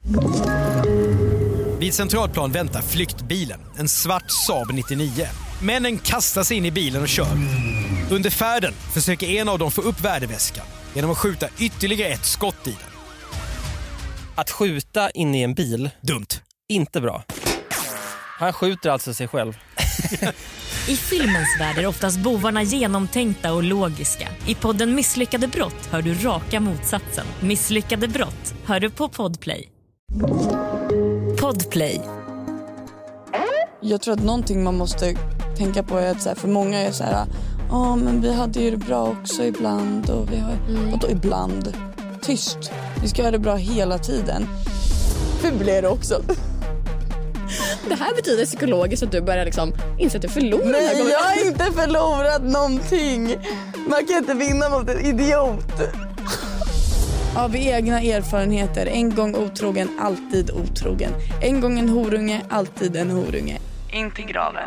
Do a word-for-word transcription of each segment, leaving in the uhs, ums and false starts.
Vid Centralplan väntar flyktbilen, en svart Saab nittionio. Männen kastar sig in i bilen och kör. Under färden försöker en av dem få upp värdeväskan genom att skjuta ytterligare ett skott i den. Att skjuta in i en bil, dumt. Inte bra. Han skjuter alltså sig själv. I filmens värld är oftast bovarna genomtänkta och logiska. I podden Misslyckade brott hör du raka motsatsen. Misslyckade brott hör du på Podplay. Podplay. Jag tror att någonting man måste tänka på är att så här, för många är så här, ja ah, men vi hade ju det bra också ibland och vi har mm. och då ibland tyst. Vi ska göra det bra hela tiden. Hur blir det också? Det här betyder psykologiskt att du börjar liksom inse att du förlorar. Nej, den här gången. jag har inte förlorat någonting. Man kan inte vinna mot en idiot. Av egna erfarenheter. En gång otrogen, alltid otrogen. En gång en horunge, alltid en horunge. Inte graven.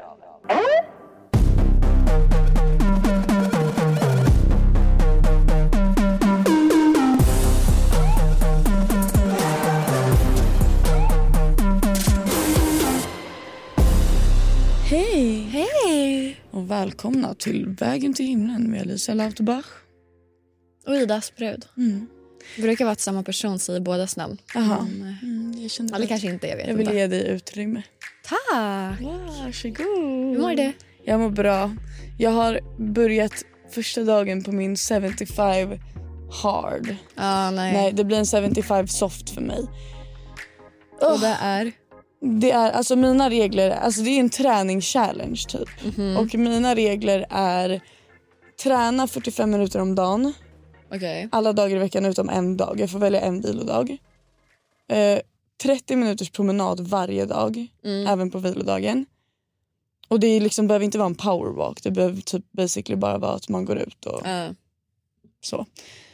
Hej! Hej! Och välkomna till Vägen till himlen med Lisa Lauterbach. Och Ida Asprud. Mm. Det brukar vara att samma person säger bådas namn. Jaha. Mm. Mm, jag kände Eller kanske inte, jag vet Jag vill inte. ge dig utrymme. Tack! Varsågod. Hur mår du? Jag mår bra. Jag har börjat första dagen på min sjuttiofem hard. Ah, nej. Nej, det blir en sjuttiofem soft för mig. Och det är? Det är, alltså mina regler, alltså det är en träningschallenge typ. Mm-hmm. Och mina regler är träna fyrtiofem minuter om dagen. Okay. Alla dagar i veckan utom en dag. Jag får välja en vilodag. Eh, trettio minuters promenad varje dag. Mm. Även på vilodagen. Och det är liksom, behöver inte vara en powerwalk. Det behöver typ basically bara vara att man går ut och uh. så.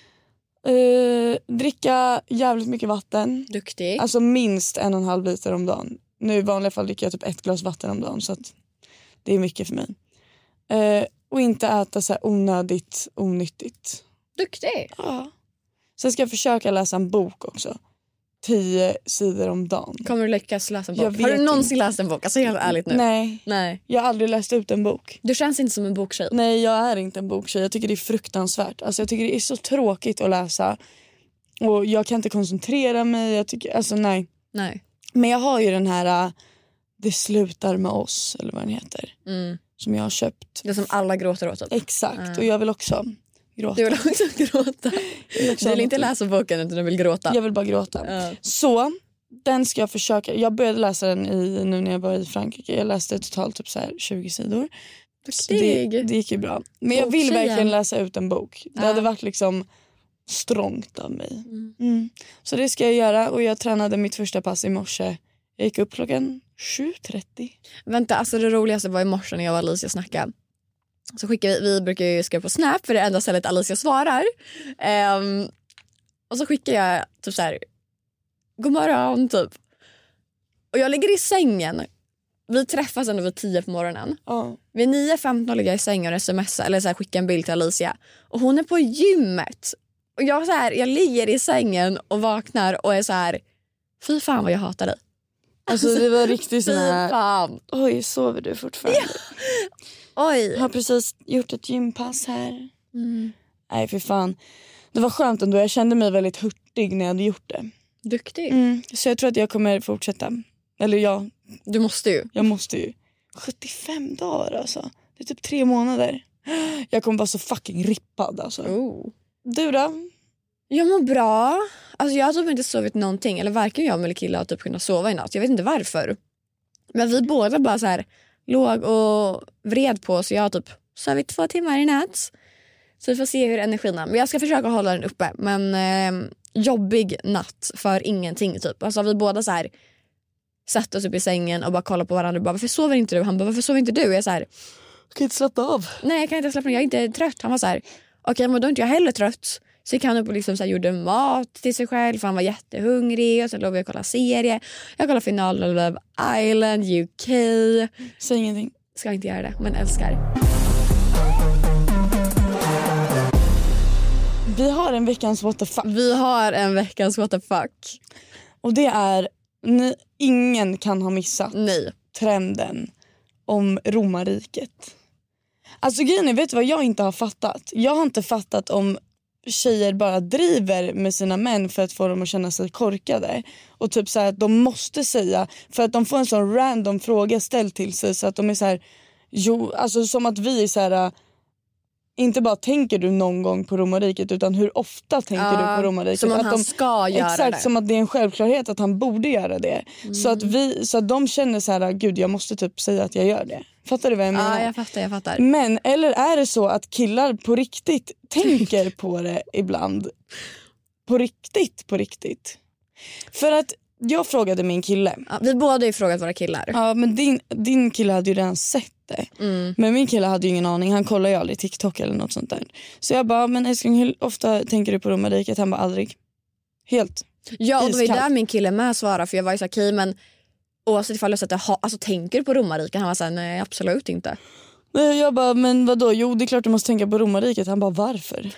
Uh, dricka jävligt mycket vatten. Duktig. Alltså minst en och en halv liter om dagen. Nu i vanliga fall dricker jag typ ett glas vatten om dagen. Så att det är mycket för mig. Uh, och inte äta så här onödigt, onyttigt. Duktig. Ja. Sen ska jag försöka läsa en bok också. Tio sidor om dagen. Kommer du lyckas läsa en bok? Jag vet Har du någonsin inte. läst en bok? Alltså helt ärligt nu. Nej. Nej. Jag har aldrig läst ut en bok. Du känns inte som en boktjej. Nej, jag är inte en boktjej. Jag tycker det är fruktansvärt. Alltså jag tycker det är så tråkigt att läsa. Och jag kan inte koncentrera mig. Jag tycker, alltså nej. Nej. Men jag har ju den här uh, Det slutar med oss, eller vad den heter. Mm. Som jag har köpt. Det som alla gråter åt. Exakt, mm. och jag vill också gråta. Du vill också gråta. vill också du vill inte läsa boken utan du vill gråta. Jag vill bara gråta. Mm. Så, den ska jag försöka. Jag började läsa den i, nu när jag var i Frankrike. Jag läste totalt typ så här tjugo sidor. Så det, det gick ju bra. Men jag vill Boktjejen. verkligen läsa ut en bok. Det Ja. hade varit liksom strångt av mig. Mm. Mm. Så det ska jag göra. Och jag tränade mitt första pass i morse. Jag gick upp klockan sju trettio. Vänta, alltså det roligaste var i morse när jag och Alicia snackade. Så skickar vi, vi brukar ju skriva på Snap för det är enda stället Alicia svarar. Um, och så skickar jag typ så här, god morgon typ. Och jag ligger i sängen. Vi träffas ändå vid tio på morgonen. Ja. Vid nio femton ligger jag i sängen och smsar eller så här, skickar en bild till Alicia. Och hon är på gymmet. Och jag, så här, jag ligger i sängen och vaknar och är så här, fy fan vad jag hatar dig. Alltså det var riktigt sån här. Fan. Oj, sover du fortfarande? Ja. Oj. Jag har precis gjort ett gympass här. Mm. Nej, för fan. Det var skönt ändå. Jag kände mig väldigt hurtig när jag hade gjort det. Duktig. Mm. Så jag tror att jag kommer fortsätta. Eller ja. Du måste ju. Jag måste ju. sjuttiofem dagar alltså. Det är typ tre månader. Jag kommer vara så fucking rippad alltså. Oh. Du då? Jag mår bra. Alltså jag har typ inte sovit någonting. Eller varken jag eller killar har typ kunnat sova i natt. Jag vet inte varför. Men vi båda bara så här låg och vred på. Så jag har typ sovit två timmar i natt. Så vi får se hur energin är. Men jag ska försöka hålla den uppe. Men eh, jobbig natt för ingenting typ. Alltså vi båda så här satt oss upp i sängen och bara kollade på varandra och bara, varför sover inte du? Han bara, varför sover inte du? Jag är så här, jag kan inte slappna av. Nej, jag kan inte slappna av. Jag är inte trött. Han var så här, okej, okay, men då är inte jag heller trött. Så gick han upp och liksom så här, gjorde mat till sig själv för han var jättehungrig. Och så låg vi och kolla serie. Jag kollade finalen av Love Island, U K. Säg ingenting. Ska inte göra det, men älskar. Vi har en veckans what the fuck. Vi har en veckans what the fuck. Och det är, ni, ingen kan ha missat Nej. trenden om romarriket. Alltså grejen är, vet du vad jag inte har fattat? Jag har inte fattat om tjejer bara driver med sina män för att få dem att känna sig korkade. Och typ så här att de måste säga, för att de får en sån random fråga ställd till sig så att de är så här, jo, alltså som att vi är så här, inte bara tänker du någon gång på romarriket utan hur ofta tänker ja, du på romarriket. som att, att han de, ska göra exakt, det. som att det är en självklarhet att han borde göra det. Mm. Så, att vi, så att de känner så här, gud jag måste typ säga att jag gör det. Fattar du vad jag menar? Ja, jag fattar, jag fattar. Men, eller är det så att killar på riktigt tänker på det ibland? På riktigt, på riktigt. För att jag frågade min kille. Ja, vi båda har ju frågat våra killar. Ja, men din, din kille hade ju redan sett det. Mm. Men min kille hade ju ingen aning. Han kollar ju aldrig TikTok eller något sånt där. Så jag bara, men älskling, hur ofta tänker du på romarriket? Han bara, aldrig. Helt Ja, och det var ju iskallt. där min kille med svarade. För jag var ju så okej, okay, men oavsett ifall jag sätter, ha, alltså tänker du på romarriket? Han var såhär, nej absolut inte. Nej, jag bara, men vadå? Jo, det är klart du måste tänka på romarriket. Han bara, varför?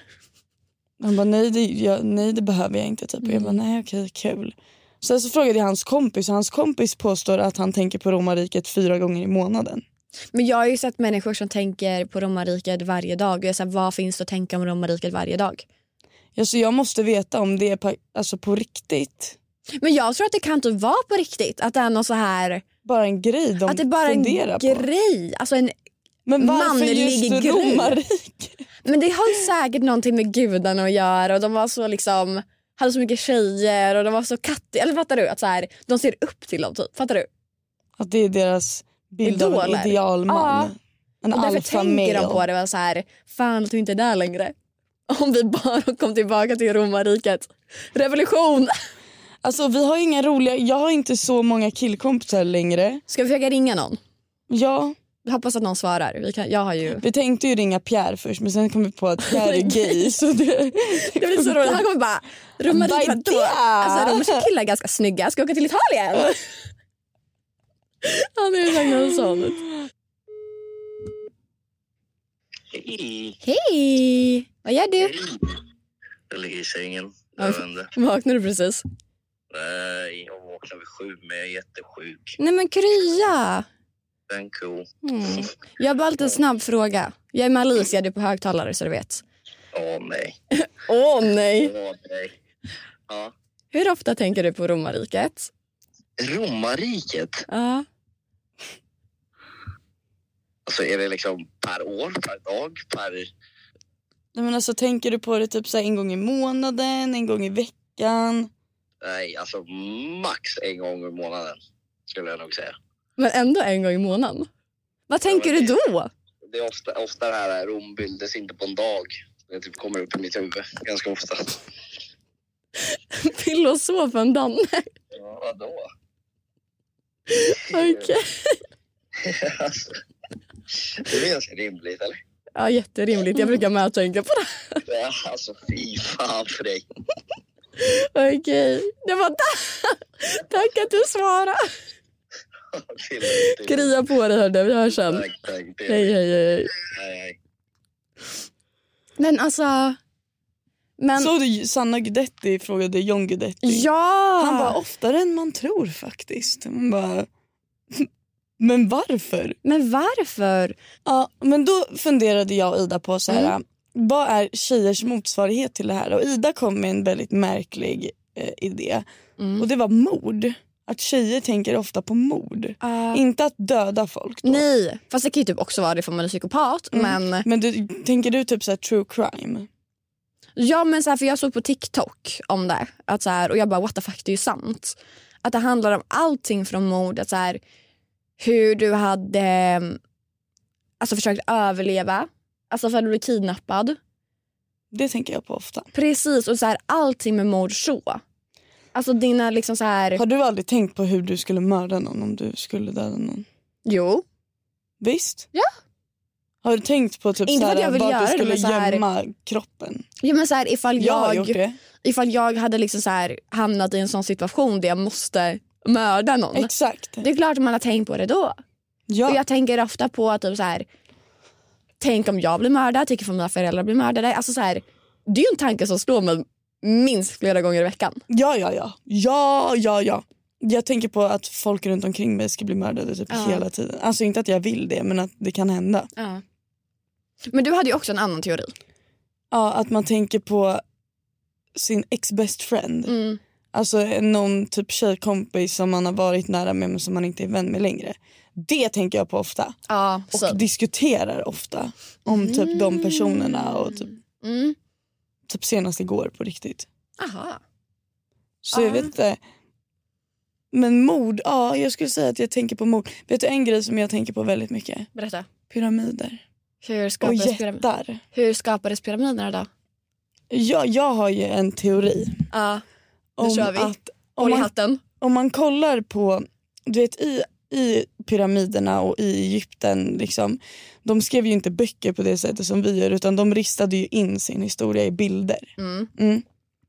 Han bara, nej det, jag, nej, det behöver jag inte typ. Mm. Jag bara, nej okej, kul. Sen så frågade jag hans kompis och hans kompis påstår att han tänker på romarriket fyra gånger i månaden. Men jag har ju sett människor som tänker på romarriket varje dag. Jag är så här, vad finns det att tänka om romarriket varje dag? Ja, så jag måste veta om det är på, alltså på riktigt. Men jag tror att det kan inte vara på riktigt. Att det är någon så här... Bara en grej de att det är bara en funderar på. grej. Alltså en Men varför manlig just grej. romarriket? Men det har ju säkert någonting med gudarna att göra. Och de var så liksom... hade så mycket tjejer och de var så kattiga. Eller fattar du? Att så här, de ser upp till dem typ. Fattar du? Att det är deras bild av en idealman. Ja. En och därför alpha tänker male. de på det. Var så här, fan att du inte är där längre. Om vi bara kom tillbaka till romarriket. Revolution! Alltså vi har inga roliga... Jag har inte så många killkompisar längre. Ska vi försöka ringa någon? Ja. Jag hoppas att någon svarar. Vi, kan, jag har ju... vi tänkte ju ringa Pierre först, men sen kom vi på att Pierre är gay. Så det, det blir så roligt. Han kommer bara... Romarriket då? Alltså romerska killar är ganska snygga. Ska åka till Italien? Han är ju sagt något sånt. Hej. Hej! Vad gör du? Hej. Jag ligger i sängen. Jag vaknade du precis? Nej, jag vaknade vid sju, men jag är jättesjuk. Nej men krya! Den cool. Mm. Jag har bara lite snabb fråga. Jag är med Alice, jag är på högtalare så du vet. Åh nej. Åh nej. Åh nej. Ja. Hur ofta tänker du på romarriket? Romarriket? Ja. Alltså är det liksom per år, per dag, per... Nej, men alltså tänker du på det typ så här en gång i månaden, en gång i veckan? Nej, alltså max en gång i månaden skulle jag nog säga. Men ändå en gång i månaden? Vad tänker ja, du det, då? Det är ofta, ofta det här Rom bildas inte på en dag. Det typ kommer upp i mitt huvud ganska ofta. Filosofen Danne. Ja, vadå? Okej. Okay. Alltså, det är ganska rimligt, eller? Ja, jätterimligt. Jag brukar med att tänka på det. Ja, alltså fy fan för dig. Okej. Okay. Det var tack att du svarade. Krya på dig hörde, vi hörs sen. Tack, tack. Hej, hej, hej. Hej, hej. Men alltså... Men... Så du Sanna Guidetti frågade John Guidetti. Ja! Han bara, oftare än man tror faktiskt. Man bara... Men varför? Men varför? Ja, men då funderade jag och Ida på så här, mm. vad är tjejers motsvarighet till det här? Och Ida kom med en väldigt märklig eh, idé. Mm. Och det var mord. Att tjejer tänker ofta på mord. Uh. Inte att döda folk då. Nej, fast det kan ju typ också vara det för man är psykopat. Mm. Men, men du, tänker du typ så här true crime? Ja, men så här, för jag såg på TikTok om det. Att så här, och jag bara, what the fuck, det är ju sant. Att det handlar om allting från mord. Att så här, hur du hade alltså försökt överleva. Alltså för att du blev kidnappad. Det tänker jag på ofta. Precis, och så här, allting med mord så. Alltså dina liksom så här... Har du aldrig tänkt på hur du skulle mörda någon om du skulle döda någon? Jo. Visst? Ja. Har du tänkt på typ inte så här, jag vill vart göra du skulle det, så här... gömma kroppen? Ja, men så här, ifall jag, jag har gjort det. Ifall jag hade liksom så här hamnat i en sån situation där jag måste mörda någon. Exakt. Det är klart att man har tänkt på det då. Ja. Och jag tänker ofta på att typ så här, tänk om jag blir mördad, tänk om mina föräldrar blir mördade. Alltså så här, det är ju en tanke som slår mig minst flera gånger i veckan. Ja, ja, ja. Ja, ja, ja. Jag tänker på att folk runt omkring mig ska bli mördade typ Ja. hela tiden. Alltså inte att jag vill det, men att det kan hända. Ja. Men du hade ju också en annan teori. Ja, att man tänker på sin ex-best friend. Mm. Alltså någon typ tjejkompis som man har varit nära med men som man inte är vän med längre. Det tänker jag på ofta. Ja, Och så. diskuterar ofta om typ de personerna och typ, Mm. typ senast igår på riktigt. Aha. Så Ja. jag vet inte. Men mord, ja jag skulle säga att jag tänker på mord. Vet du en grej som jag tänker på väldigt mycket? Berätta. Pyramider. Hur Och skapades, pyram- jättar. Hur skapades pyramiderna då? Ja, jag har ju en teori. Ja, nu Om kör vi. att om Håll i man, hatten. om man kollar på, du vet i, i pyramiderna och i Egypten liksom, de skrev ju inte böcker på det sättet som vi gör utan de ristade ju in sin historia i bilder. Mm. Mm.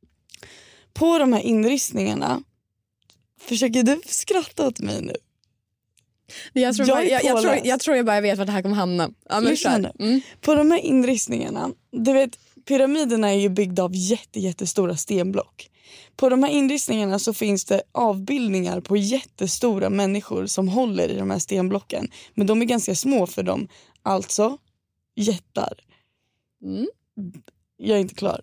På de här inristningarna, försöker du skratta åt mig nu? Jag tror, Jag bara, är jag, jag, tror, påläst. jag tror jag bara vet vart det här kommer hamna. Ja, men Lyssna kör. nu. Mm. På de här inristningarna, du vet pyramiderna är ju byggda av jätte, jättestora stenblock. På de här inristningarna så finns det avbildningar på jättestora människor som håller i de här stenblocken. Men de är ganska små för dem. Alltså, jättar. Mm. Jag är inte klar.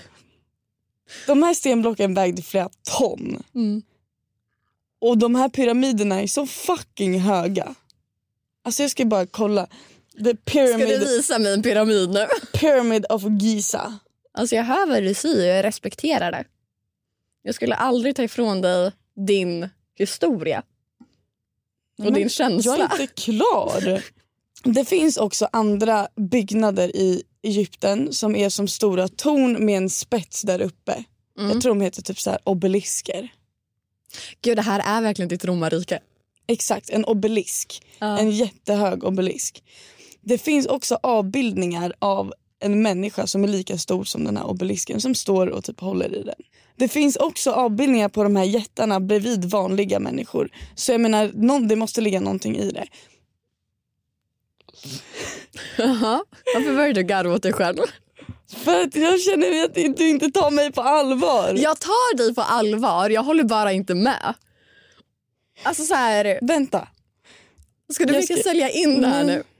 De här stenblocken vägde flera ton. Mm. Och de här pyramiderna är så fucking höga. Alltså jag ska bara kolla. The Ska pyramid, du visa mig en pyramid nu? pyramid of Giza. Alltså jag hör vad du säger och jag respekterar det. Jag skulle aldrig ta ifrån dig din historia. Och Men din känsla. Jag är inte klar. Det finns också andra byggnader i Egypten som är som stora torn med en spets där uppe. Mm. Jag tror de heter typ så här obelisker. Gud, det här är verkligen ditt romarrike. Exakt, en obelisk. Ja. En jättehög obelisk. Det finns också avbildningar av en människa som är lika stor som den här obelisken som står och typ håller i den. Det finns också avbildningar på de här jättarna bredvid vanliga människor. Så jag menar, någon, det måste ligga någonting i det. Jaha. Varför började du garva åt dig själv? För att jag känner att du inte tar mig på allvar. Jag tar dig på allvar, jag håller bara inte med. Alltså så här, Vänta. ska du Jag försöka ska- sälja in det här Mm. nu?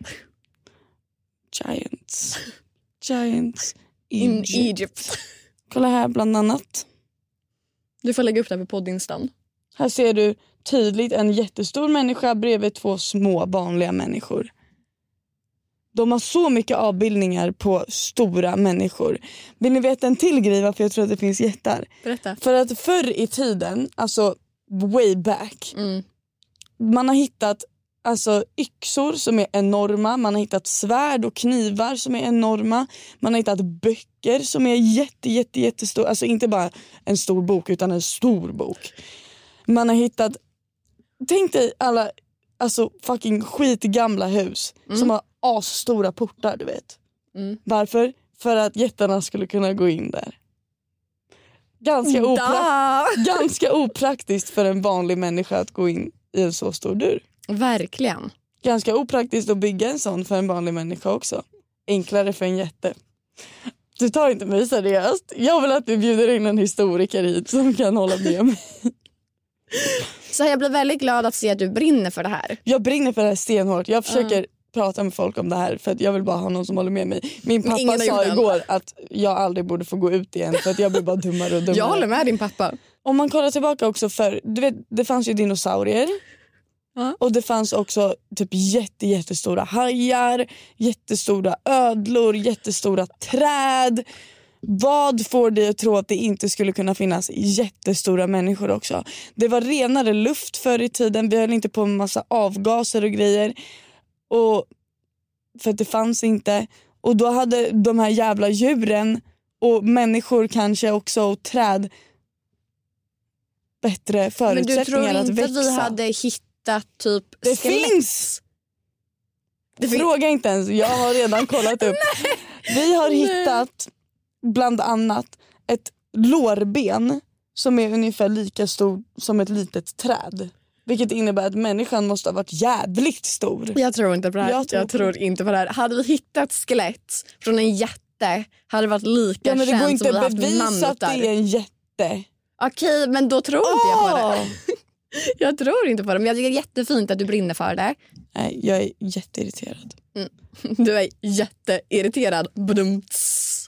Giants. Giants. In Egypt. Egypt. Kolla här bland annat. Du får lägga upp det här på poddinstan. Här ser du tydligt en jättestor människa bredvid två små vanliga människor. De har så mycket avbildningar på stora människor. Vill ni veta en till grej varför jag tror att det finns jättar? Berätta. För att förr i tiden, alltså way back, Mm. man har hittat alltså yxor som är enorma, man har hittat svärd och knivar som är enorma, man har hittat böcker som är jätte jätte jättestora, alltså inte bara en stor bok utan en stor bok. Man har hittat, tänk dig alla alltså fucking skitgamla hus Mm. som har asstora portar, du vet. Mm. Varför? För att jättarna skulle kunna gå in där. Ganska, opra- Da! ganska opraktiskt för en vanlig människa att gå in i en så stor dörr. Verkligen. Ganska opraktiskt att bygga en sån för en vanlig människa också. Enklare för en jätte. Du tar inte mig seriöst. Jag vill att du bjuder in en historiker hit som kan hålla med mig. Så jag blir väldigt glad att se att du brinner för det här. Jag brinner för det här stenhårt. Jag försöker prata med folk om det här för att jag vill bara ha någon som håller med mig. Min Men pappa ingen har gjort sa det än. igår att jag aldrig borde få gå ut igen för att jag blir bara dummare och dummare. Jag håller med din pappa. Om man kollar tillbaka också för, du vet, det fanns ju dinosaurier. Ja. Och det fanns också typ jätte, jättestora hajar, jättestora ödlor, jättestora träd. Vad får dig att tro att det inte skulle kunna finnas jättestora människor också? Det var renare luft förr i tiden, vi höll inte på med massa avgaser och grejer. Och för att det fanns inte. Och då hade de här jävla djuren och människor kanske också och träd bättre Men förutsättningar du tror att inte växa. att vi hade hittat typ Det skelett? finns! Det fin- Fråga inte ens, jag har redan kollat upp. Vi har hittat bland annat ett lårben som är ungefär lika stor som ett litet träd. Vilket innebär att människan måste ha varit jävligt stor. Jag tror inte på det här. Jag Jag tror tror, på inte på det här. Hade vi hittat skelett från en jätte jätte hade varit lika Ja, men det går känd inte som vi att haft bevisa att mammutar. det är en jätte. Okej, men då tror inte jag på Åh! det. Jag tror inte på det, men jag tycker det är jättefint att du brinner för det. Nej, jag är jätteirriterad. Mm. Du är jätteirriterad. Badumts.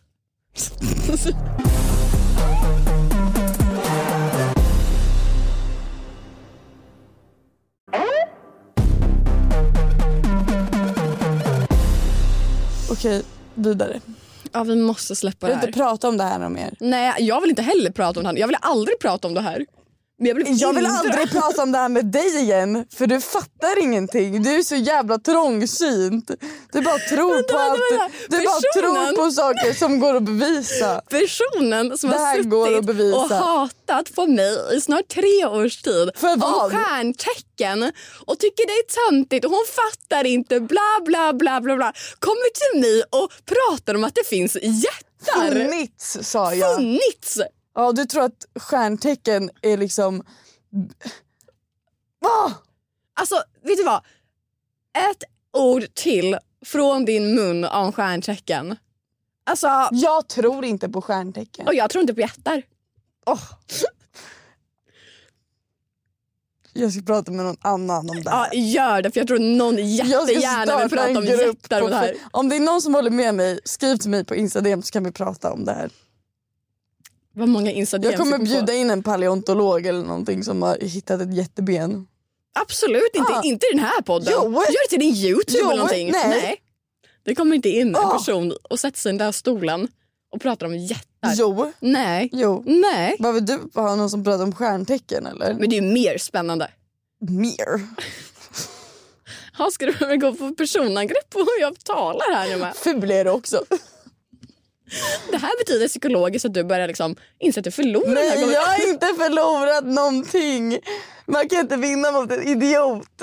Okej, vidare. Ja, vi måste släppa Jag det vill här. inte prata om det här mer. Nej, jag vill inte heller prata om det här. Jag vill aldrig prata om det här. Men jag, Jag vill hindra- aldrig prata om det här med dig igen. För du fattar ingenting. Du är så jävla trångsynt. Du bara tror på allt. vänta. Du bara Personen- tror på saker som går att bevisa. Personen som Det har här går att suttit bevisa. och hatat på mig i snart tre års tid För vad? om stjärntecken och tycker det är töntigt och hon fattar inte bla bla bla bla bla kommer till mig och pratar om att det finns jättar. Funnits, sa jag. Funnits. Ja, du tror att stjärntecken är liksom... Ah! Alltså, vet du vad? Ett ord till från din mun om stjärntecken. Alltså, Jag tror inte på stjärntecken. och jag tror inte på jättar. Oh. Jag ska prata med någon annan om det Ja, här. gör det, för jag tror någon Jag ska jättegärna vill starta prata en om grupp jättar på och det här. Fe- Om det är någon som håller med mig, skriv till mig på Instagram så kan vi prata om det här. Vad många Instagram Jag kommer fick bjuda på. in en paleontolog eller någonting som har hittat ett jätteben. Absolut inte, Ah. inte i den här podden. Jo. Gör det till din YouTube Jo, eller någonting. nej. Det kommer inte in en Ah. person och sätter sig i den där stolen och pratar om jättar. Jo, Nej. jo. Nej. Vad vill du ha, någon som pratar om stjärntecken eller? Men det är ju mer spännande. Mer. Ha, ska du väl gå på personangrepp på hur jag talar här nu med? Ful är det också. Det här betyder psykologiskt att du börjar liksom inse att du förlorar den här Nej, gången. jag har inte förlorat någonting. Man kan inte vinna mot en idiot.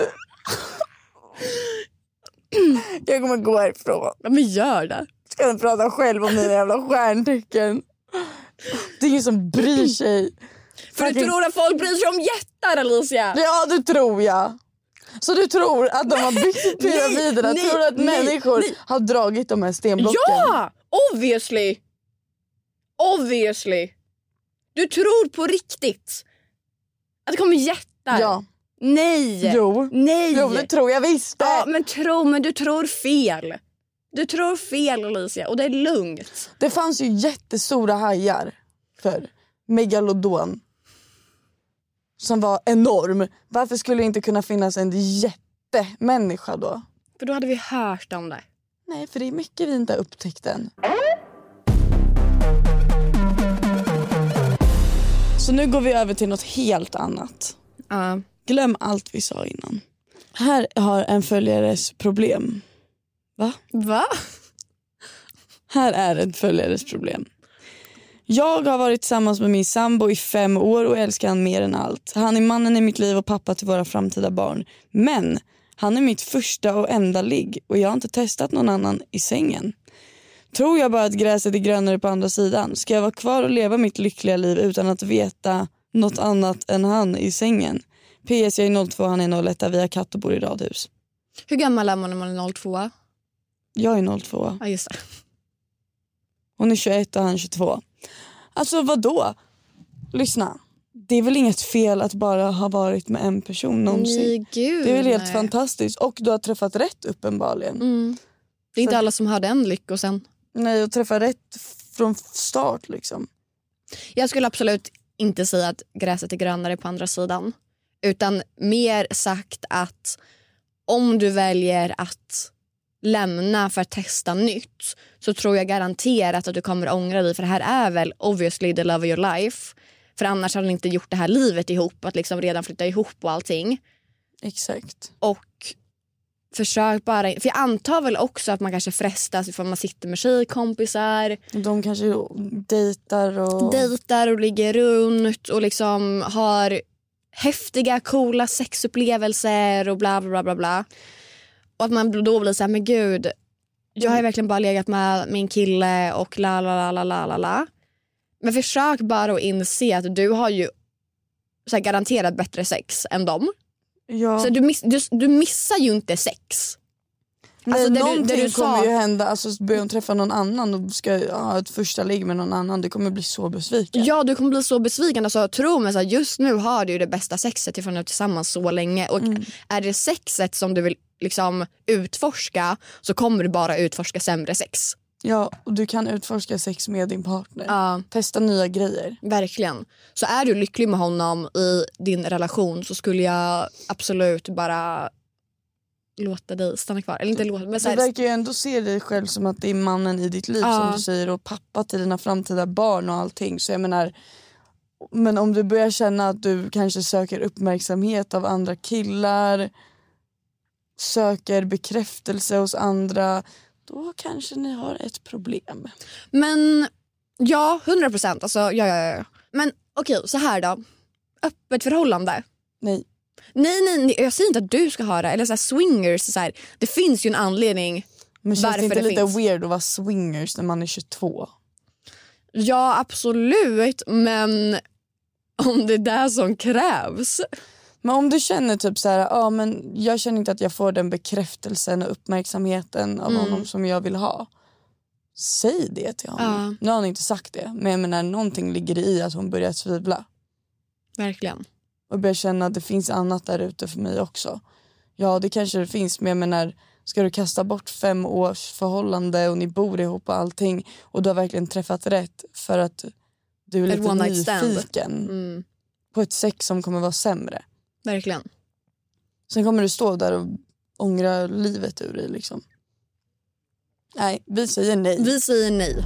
Jag kommer gå härifrån. Ja, men gör det. Ska jag prata själv om dina jävla stjärntecken. Det är ingen som bryr sig. För du tror att folk bryr sig om jättar, Alicia. Ja, det tror jag. Så du tror att de har byggt pyramiderna? nej, Tror du att nej, människor nej. har dragit de här stenblocken? Ja, obviously. Obviously. Du tror på riktigt att det kommer jättar. Ja. Nej. Jo. Nej. Jo, det tror jag visst. Ja, men tro, men du tror fel. Du tror fel, Alicia, och det är lugnt. Det fanns ju jättestora hajar för megalodon. Som var enorm. Varför skulle det inte kunna finnas en jättemänniska då? För då hade vi hört om det. Nej, för det är mycket vi inte har upptäckt än. Så nu går vi över till något helt annat. Ja. Glöm allt vi sa innan. Här har en följares problem. Va? Va? Här är ett följares problem. Jag har varit tillsammans med min sambo i fem år och älskar han mer än allt. Han är mannen i mitt liv och pappa till våra framtida barn. Men han är mitt första och enda ligg och jag har inte testat någon annan i sängen. Tror jag bara att gräset är grönare på andra sidan? Ska jag vara kvar och leva mitt lyckliga liv utan att veta något annat än han i sängen? P S jag är noll två, han är noll ett, vi har katt och bor i radhus. Hur gammal är man när man är noll två? Jag är noll två. Ja, just det. Hon är tjugoett och han tjugotvå. Alltså vadå? Lyssna. Det är väl inget fel att bara ha varit med en person någonsin. Nej, gud, det är väl helt nej. fantastiskt. Och du har träffat rätt uppenbarligen. Mm. Det är inte Så- alla som har den lyckosen. Nej, och träffa rätt från start liksom. Jag skulle absolut inte säga att gräset är grönare på andra sidan. Utan mer sagt att om du väljer att lämna för att testa nytt så tror jag garanterat att du kommer ångra dig. För det här är väl obviously the love of your life. För annars hade ni inte gjort det här livet ihop. Att liksom redan flytta ihop och allting. Exakt. Och försök bara, för jag antar väl också att man kanske frestas ifall man sitter med tjejkompisar, De kanske dejtar och... dejtar och ligger runt och liksom har häftiga, coola sexupplevelser och bla bla bla bla. Och att man då blir så här, men gud, jag har ju verkligen bara legat med min kille och la la la la la la. Men försök bara att inse att du har ju så här garanterat bättre sex än dem. Ja. Så du, miss, du, du missar ju inte sex. Nej, Alltså, där du- någonting där du sa- kommer ju hända. Alltså, börjar hon träffa någon annan och ska ha ett första ligg med någon annan, det kommer bli så besviken. Ja, du kommer bli så besviken. Alltså, tro mig, så här, just nu har du ju det bästa sexet ifrån att vara tillsammans så länge. Och Mm. är det sexet som du vill liksom utforska, så kommer du bara utforska sämre sex. Ja, och du kan utforska sex med din partner. Ja, Testa nya grejer. verkligen. Så är du lycklig med honom i din relation, så skulle jag absolut bara låta dig stanna kvar. Eller inte låta, men så Du här, verkar ju ändå se dig själv som att det är mannen i ditt liv, Ja. som du säger, och pappa till dina framtida barn och allting. Så jag menar, men om du börjar känna att du kanske söker uppmärksamhet av andra killar, söker bekräftelse hos andra, då kanske ni har ett problem. Men ja, hundra procent. Alltså, ja, ja, ja. Men okej, så här då. Öppet förhållande. Nej. Nej, nej, nej, jag säger inte att du ska ha det. Eller så här, swingers. Så här. Det finns ju en anledning. Men känns Varför det inte det lite finns? weird att vara swingers när man är tjugotvå? Ja, absolut. Men om det är det som krävs. Men om du känner typ så här, ja men jag känner inte att jag får den bekräftelsen och uppmärksamheten av Mm. honom som jag vill ha. Säg det till honom. Ja. Nu har han inte sagt det, men jag menar, någonting ligger i att hon börjar tvivla. Verkligen. Och börjar känna att det finns annat där ute för mig också. Ja, det kanske det finns, men jag menar, ska du kasta bort fem års förhållande och ni bor ihop och allting, och du har verkligen träffat rätt för att du är Ett lite one night stand. nyfiken Mm. på ett sex som kommer vara sämre. Verkligen. Sen kommer du stå där och ångra livet ur dig liksom. Nej, vi säger nej. Vi säger nej.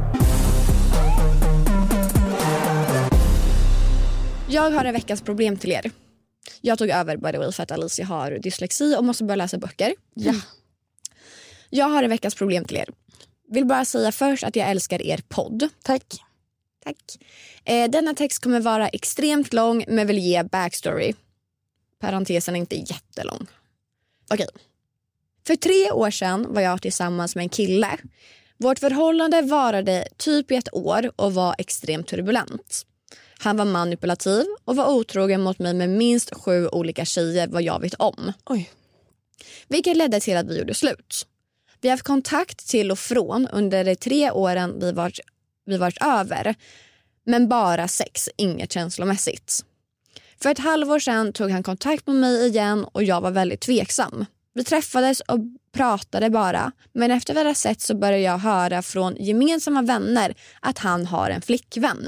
Jag har en veckans problem till er. Jag tog över by the way för att Alicia har dyslexi och måste börja läsa böcker. Ja. Jag har en veckans problem till er. Vill bara säga först att jag älskar er podd. Tack. Tack. Eh, denna text kommer vara extremt lång, men vill ge backstory. Parentesen är inte jättelång. Okej. För tre år sedan var jag tillsammans med en kille. Vårt förhållande varade typ i ett år och var extremt turbulent. Han var manipulativ och var otrogen mot mig med minst sju olika tjejer vad jag vet om. Oj. Vilket ledde till att vi gjorde slut. Vi har haft kontakt till och från under de tre åren vi varit, vi varit över. Men bara sex, inget känslomässigt. För ett halvår sedan tog han kontakt med mig igen och jag var väldigt tveksam. Vi träffades och pratade bara, men efter vi hade sett så började jag höra från gemensamma vänner att han har en flickvän.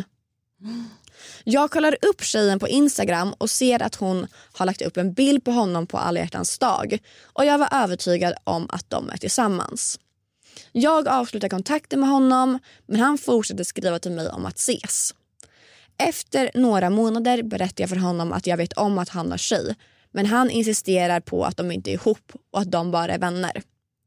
Jag kollar upp tjejen på Instagram och ser att hon har lagt upp en bild på honom på alla hjärtans dag, och jag var övertygad om att de är tillsammans. Jag avslutar kontakten med honom, men han fortsätter skriva till mig om att ses. Efter några månader berättar jag för honom att jag vet om att han har tjej, men han insisterar på att de inte är ihop och att de bara är vänner.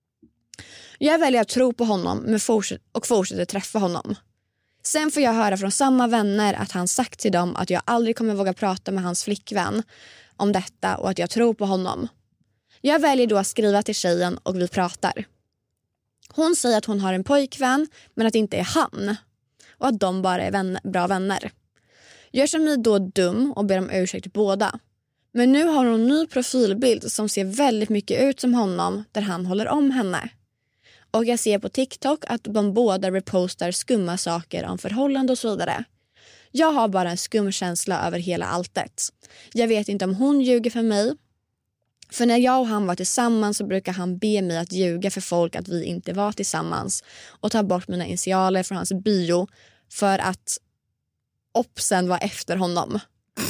Jag väljer att tro på honom men fortsätter, och fortsätter träffa honom. Sen får jag höra från samma vänner att han sagt till dem att jag aldrig kommer våga prata med hans flickvän om detta och att jag tror på honom. Jag väljer då att skriva till tjejen och vi pratar. Hon säger att hon har en pojkvän men att det inte är han och att de bara är vänner, bra vänner. Jag känner mig då dum och ber om ursäkt till båda. Men nu har hon en ny profilbild som ser väldigt mycket ut som honom där han håller om henne. Och jag ser på TikTok att de båda repostar skumma saker om förhållande och så vidare. Jag har bara en skum känsla över hela alltet. Jag vet inte om hon ljuger för mig. För när jag och han var tillsammans så brukar han be mig att ljuga för folk att vi inte var tillsammans. Och ta bort mina initialer från hans bio för att Opsen var efter honom.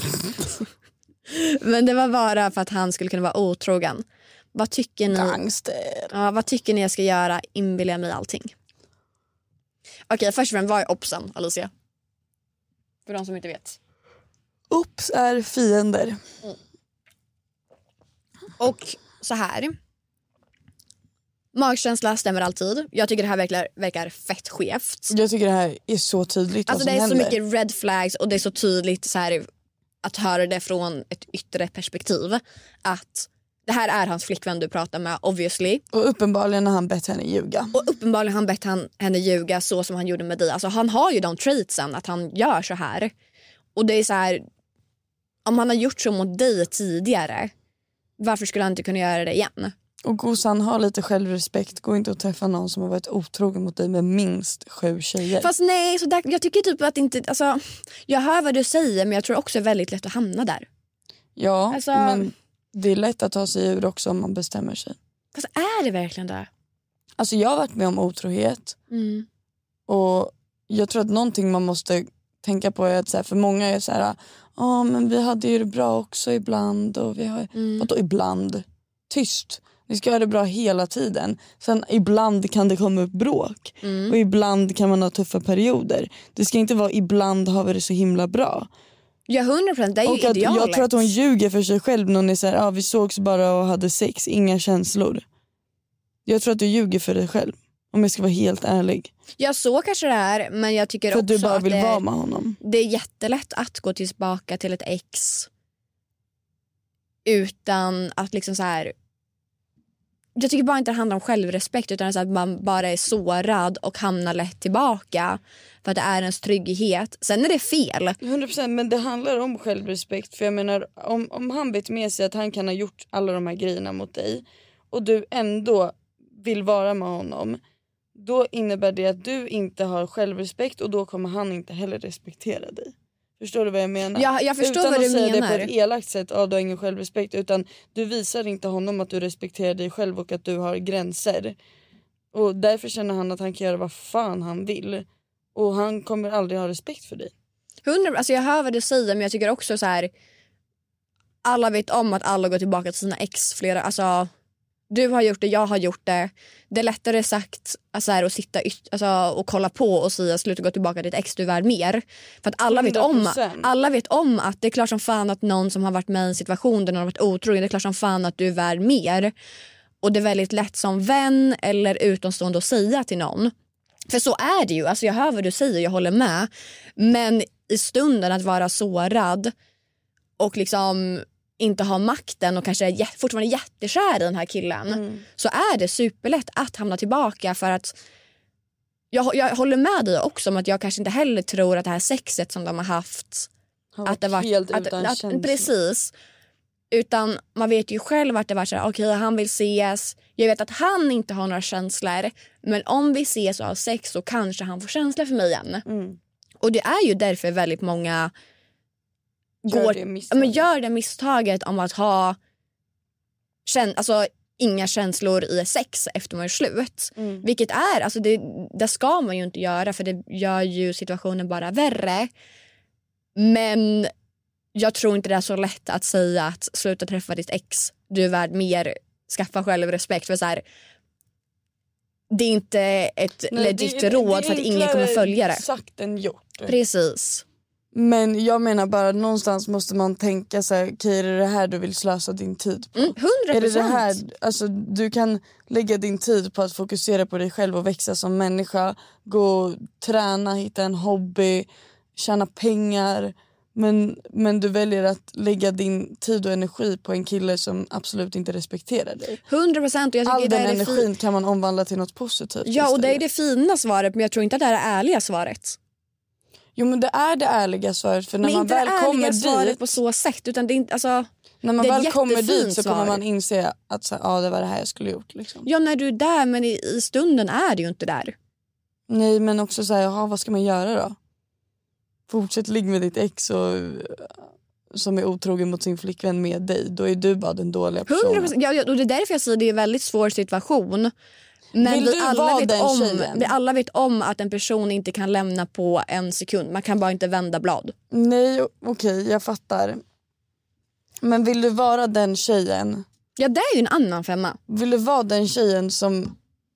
Men det var bara för att han skulle kunna vara otrogen. Vad tycker ni? Gangster. Ja, vad tycker ni jag ska göra? Inbillar mig allting. Okej, först och främst, vad är Opsen, Alicia? För de som inte vet. Ops är fiender. Och så här. Magkänsla stämmer alltid. Jag tycker det här verkar, verkar fett skevt. Jag tycker det här är så tydligt Alltså vad det som är så händer. mycket red flags och det är så tydligt så här, att höra det från ett yttre perspektiv. Att det här är hans flickvän du pratar med, obviously. Och uppenbarligen har han bett henne ljuga. Och uppenbarligen har han bett han, henne ljuga så som han gjorde med dig. Alltså han har ju de traitsen att han gör så här. Och det är så här, om han har gjort så mot dig tidigare, varför skulle han inte kunna göra det igen? Och Gosan, ha lite självrespekt. Gå inte och träffa någon som har varit otrogen mot dig med minst sju tjejer. Fast nej, så där, jag tycker typ att inte... Alltså, jag hör vad du säger, men jag tror också det är väldigt lätt att hamna där. Ja, alltså, men det är lätt att ta sig ur också om man bestämmer sig. Fast är det verkligen det? Alltså jag har varit med om otrohet. Mm. Och jag tror att någonting man måste tänka på är att så här, för många är så här, ja ah, men vi hade ju det bra också ibland. Och vi har, Mm. vadå ibland? Tyst. Vi ska göra det bra hela tiden. Sen ibland kan det komma upp bråk. Mm. Och ibland kan man ha tuffa perioder. Det ska inte vara ibland har vi det så himla bra. Ja, hundra procent, det är ju Och att idealet. jag tror att hon ljuger för sig själv när hon är så här, ah, vi sågs bara och hade sex, inga känslor. Jag tror att du ljuger för dig själv. Om jag ska vara helt ärlig. Ja, så kanske det är, men jag tycker för också att du bara att vill det, vara med honom. det är jättelätt att gå tillbaka till ett ex utan att liksom så här. Jag tycker bara inte det handlar om självrespekt, utan så att man bara är sårad och hamnar lätt tillbaka för att det är ens trygghet. Sen är det fel. hundra procent, men det handlar om självrespekt. För jag menar, om, om han vet med sig att han kan ha gjort alla de här grejerna mot dig och du ändå vill vara med honom, då innebär det att du inte har självrespekt och då kommer han inte heller respektera dig. Förstår du vad jag menar? Ja, jag förstår utan vad du att säga menar. det på ett elakt sätt, ja, du har ingen självrespekt, utan du visar inte honom att du respekterar dig själv och att du har gränser. Och därför känner han att han kan göra vad fan han vill. Och han kommer aldrig ha respekt för dig. hundra, alltså jag hör vad du säger, men jag tycker också så här. Alla vet om att alla går tillbaka till sina ex flera, alltså du har gjort det, jag har gjort det. Det är lättare sagt alltså här, att sitta yt- alltså, och kolla på och säga sluta gå tillbaka till ett ex, du är värd mer. För att alla vet, om, alla vet om att det är klart som fan att någon som har varit med i en situation där någon har varit otrogen, det är klart som fan att du är värd mer. Och det är väldigt lätt som vän eller utomstående att säga till någon. För så är det ju, alltså jag hör vad du säger, jag håller med. Men i stunden att vara sårad och liksom inte ha makten och kanske är fortfarande jättekär i den här killen, mm. så är det superlätt att hamna tillbaka. För att jag, jag håller med dig också om att jag kanske inte heller tror att det här sexet som de har haft har att det var helt att, utan att, känsla. precis, utan man vet ju själv att det var så här, okej, okay, han vill ses, jag vet att han inte har några känslor, men om vi ses och har sex så kanske han får känslor för mig igen. Mm. Och det är ju därför väldigt många Gör går, det misstaget. men gör det misstaget om att ha kän, alltså, inga känslor i sex efter man är slut. Mm. Vilket är, alltså det, det ska man ju inte göra, för det gör ju situationen bara värre. Men jag tror inte det är så lätt att säga att sluta träffa ditt ex, du är värd mer, skaffa självrespekt. För så här, det är inte ett Nej, legit det, råd det för att ingen kommer följa det. Sagt än gjort. Precis. Men jag menar bara, någonstans måste man tänka så här, okej, är det det här du vill slösa din tid på? Mm, hundra procent. Är det det här, alltså du kan lägga din tid på att fokusera på dig själv och växa som människa, gå och träna, hitta en hobby, tjäna pengar, men, men du väljer att lägga din tid och energi på en kille som absolut inte respekterar dig. hundra procent. All den energin kan man omvandla till något positivt. Ja, och istället. det är det fina svaret, men jag tror inte att det är det ärliga svaret. Jo, men det är det ärliga svaret, för när Men man inte väl det kommer ärliga svaret dit på så sätt, utan det är inte, alltså, när man det är väl kommer dit så svar. kommer man inse att så, ja, det var det här jag skulle gjort liksom. Ja, när du är där, men i, i stunden är du ju inte där. Nej, men också så här, jaha, vad ska man göra då? Fortsätt ligga med ditt ex och, som är otrogen mot sin flickvän med dig. Då är du bara den dåliga personen. hundra procent. Ja, och det är därför jag säger att det är en väldigt svår situation. Men Vill vi du alla, vara vet den om, tjejen? vi alla vet om att en person inte kan lämna på en sekund. Man kan bara inte vända blad. Nej, okej, okay, jag fattar. Men vill du vara den tjejen? Ja, det är ju en annan femma. Vill du vara den tjejen som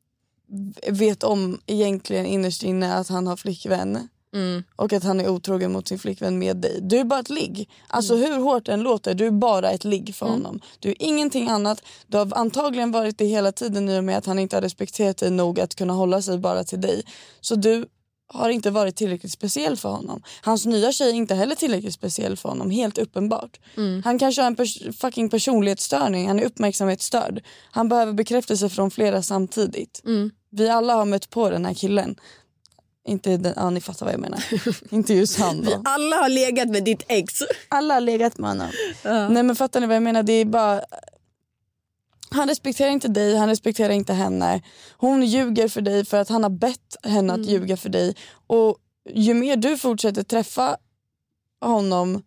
vet om egentligen innerst inne att han har flickvän? Mm. Och att han är otrogen mot sin flickvän med dig. Du är bara ett ligg. Alltså mm. hur hårt den låter, du är bara ett ligg för mm. honom. Du är ingenting annat. Du har antagligen varit det hela tiden i och med att han inte har respekterat dig nog att kunna hålla sig bara till dig. Så du har inte varit tillräckligt speciell för honom. Hans nya tjej är inte heller tillräckligt speciell för honom, helt uppenbart. Mm. Han kanske har en pers- fucking personlighetsstörning, han är uppmärksamhetsstörd. Han behöver bekräftelse från flera samtidigt. Mm. Vi alla har mött på den här killen. Inte den, ja, ni fattar vad jag menar. Inte just han då. Alla har legat med ditt ex. Alla har legat med honom. Uh. Nej, men fattar ni vad jag menar? Det är bara... Han respekterar inte dig, han respekterar inte henne. Hon ljuger för dig för att han har bett henne mm. att ljuga för dig. Och ju mer du fortsätter träffa honom,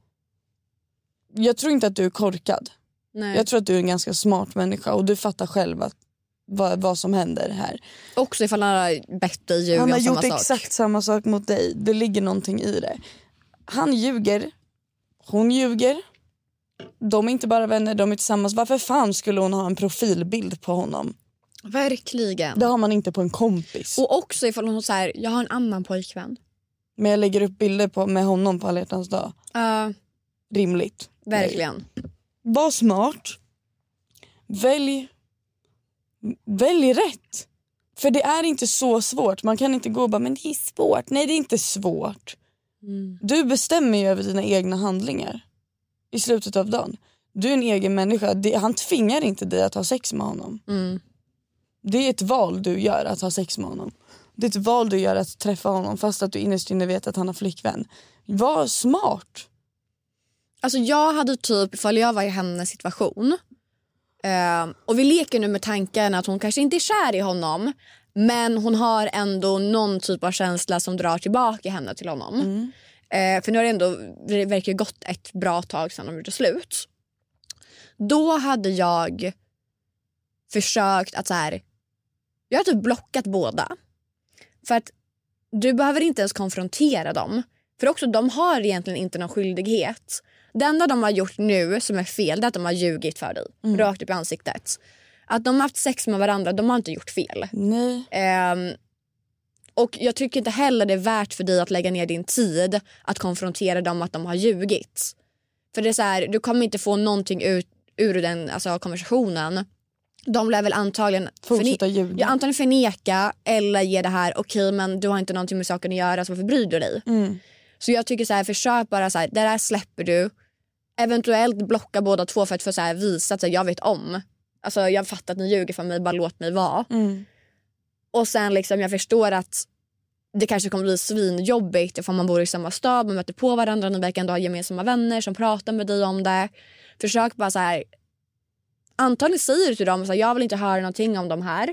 jag tror inte att du är korkad. Nej. Jag tror att du är en ganska smart människa och du fattar själv att, vad, vad som händer här. Också ifall han har bett dig ljuga. Han har om gjort samma sak. exakt samma sak mot dig. Det ligger någonting i det. Han ljuger, hon ljuger. De är inte bara vänner, de är tillsammans. Varför fan skulle hon ha en profilbild på honom? Verkligen. Det har man inte på en kompis. Och också ifall hon säger, jag har en annan pojkvän. Men jag lägger upp bilder på, med honom på alla hjärtans dag. Uh, Rimligt. Verkligen. Nej. Var smart. Välj. Välj rätt. För det är inte så svårt. Man kan inte gå och bara, men det är svårt. Nej, det är inte svårt. Mm. Du bestämmer ju över dina egna handlingar. I slutet av dagen. Du är en egen människa. Det, han tvingar inte dig att ha sex med honom. Mm. Det är ett val du gör att ha sex med honom. Det är ett val du gör att träffa honom fast att du innerst inne vet att han har flickvän. Var smart. Alltså jag hade typ, ifall jag var i hennes situation eh, och vi leker nu med tanken att hon kanske inte är kär i honom, men hon har ändå någon typ av känsla som drar tillbaka henne till honom. Mm. Eh, för nu har det ändå det verkar gått ett bra tag sedan de gjorde slut. Då hade jag försökt att så här, jag har typ blockat båda. För att du behöver inte ens konfrontera dem. För också de har egentligen inte någon skyldighet. Det enda de har gjort nu som är fel, det är att de har ljugit för dig. Mm. Rakt upp i ansiktet. Att de har haft sex med varandra, de har inte gjort fel. Nej. Um, och jag tycker inte heller det är värt för dig att lägga ner din tid att konfrontera dem att de har ljugit. För det är så här, du kommer inte få någonting ut, ur den alltså, konversationen. De lär väl antagligen fortsätta ljuga. Ja, antagligen förneka eller ge det här, okej, okay, men du har inte någonting med saken att göra, så varför bryr du dig? Mm. Så jag tycker så här, försök bara så här, det där släpper du. Eventuellt blocka båda två för att få så här, visa att så här, jag vet om. Alltså jag fattar att ni ljuger för mig, bara låt mig vara. Mm. Och sen liksom, jag förstår att det kanske kommer bli svinjobbigt ifall man bor i samma stad, man möter på varandra, ni verkar ändå ha gemensamma vänner som pratar med dig om det. Försök bara så här, antagligen säger du till dem så här, jag vill inte höra någonting om de här.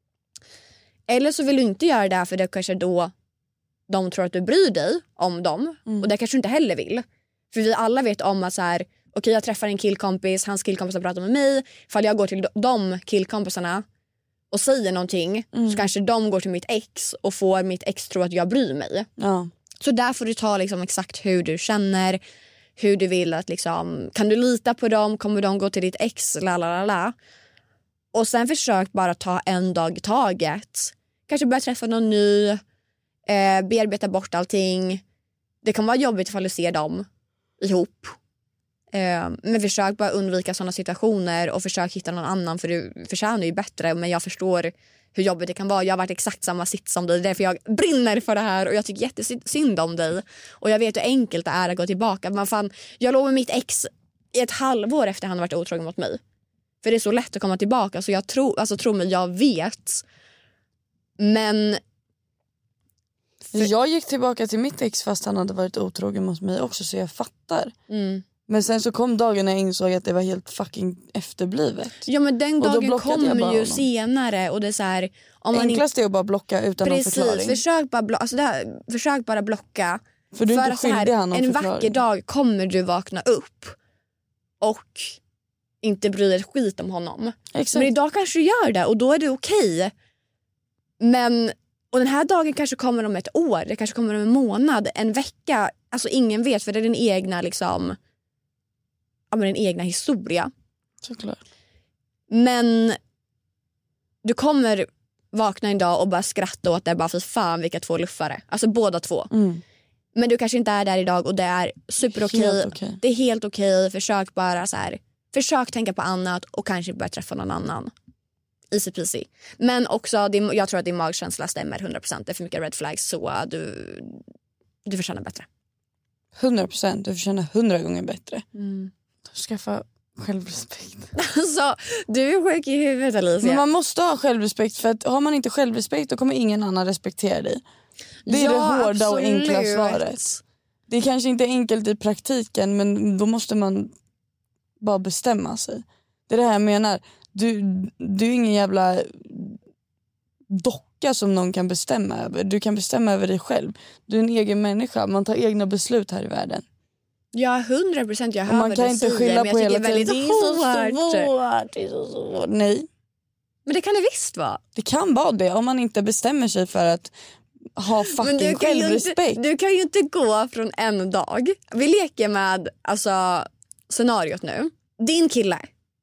Eller så vill du inte göra det för det kanske då de tror att du bryr dig om dem. Mm. Och det kanske du inte heller vill. För vi alla vet om att så här, okej, okay, jag träffar en killkompis, hans killkompisar pratar med mig. Ifall jag går till de killkompisarna och säger någonting, mm. så kanske de går till mitt ex och får mitt ex tro att jag bryr mig. Ja. Så där får du ta liksom exakt hur du känner, hur du vill att liksom, kan du lita på dem, kommer de gå till ditt ex, lalalala. Och sen försök bara ta en dag i taget. Kanske börja träffa någon ny, eh, bearbeta bort allting. Det kan vara jobbigt ifall du ser dem ihop. Eh, men försök bara undvika sådana situationer och försök hitta någon annan, för du förtjänar ju bättre. Men jag förstår hur jobbigt det kan vara. Jag har varit exakt samma sitt som dig, därför jag brinner för det här och jag tycker jättesynd om dig. Och jag vet hur enkelt det är att gå tillbaka. Men fan, jag låg med mitt ex i ett halvår efter han varit otrogen mot mig. För det är så lätt att komma tillbaka. Så jag tror, alltså tro mig, jag vet. Men för... jag gick tillbaka till mitt ex fast han hade varit otrogen mot mig också, så jag fattar. Mm. Men sen så kom dagen när jag insåg att det var helt fucking efterblivet. Ja, men den dagen kommer ju honom. senare. Och det är så här, om man enklast är att bara blocka utan precis, någon förklaring. Försök bara, blo- alltså det här, försök bara blocka. För du är för inte skyldig han någon en förklaring. vacker dag kommer du vakna upp och inte bry dig skit om honom. Exakt. Men idag kanske du gör det och då är det okej. Men, och den här dagen kanske kommer om ett år, det kanske kommer om en månad, en vecka. Alltså ingen vet, för det är din egna liksom, ja, men din egna historia. Såklart. Men du kommer vakna en dag och bara skratta åt det, bara för fan vilka två luffare. Alltså båda två. Mm. Men du kanske inte är där idag och det är superokej. Okay. Det är helt okej. Försök bara så här, försök tänka på annat och kanske börja träffa någon annan. Easy peasy. Men också, det, jag tror att din magkänsla stämmer hundra procent. Det är för mycket red flags, så du, du förtjänar bättre. hundra procent. Du förtjänar hundra gånger bättre. Mm. Skaffa självrespekt. Alltså, du är sjuk i huvudet, Alicia. Men man måste ha självrespekt, för att har man inte självrespekt då kommer ingen annan respektera dig. Det är ja, det hårda absolut. och enkla svaret. Det är kanske inte enkelt i praktiken, men då måste man bara bestämma sig. Det är det här jag menar. Du, du är ingen jävla docka som någon kan bestämma över. Du kan bestämma över dig själv. Du är en egen människa. Man tar egna beslut här i världen. Ja, hundra procent. Jag hör man vad kan du inte säger, skylla men på jag hela tycker det är tiden. väldigt Det är så svårt. svårt. Det är så svårt. Nej. Men det kan det visst vara. Det kan vara det om man inte bestämmer sig för att ha fucking Men du kan, ju självrespekt. inte, du kan ju inte gå från en dag. Vi leker med alltså, scenariot nu. Din kille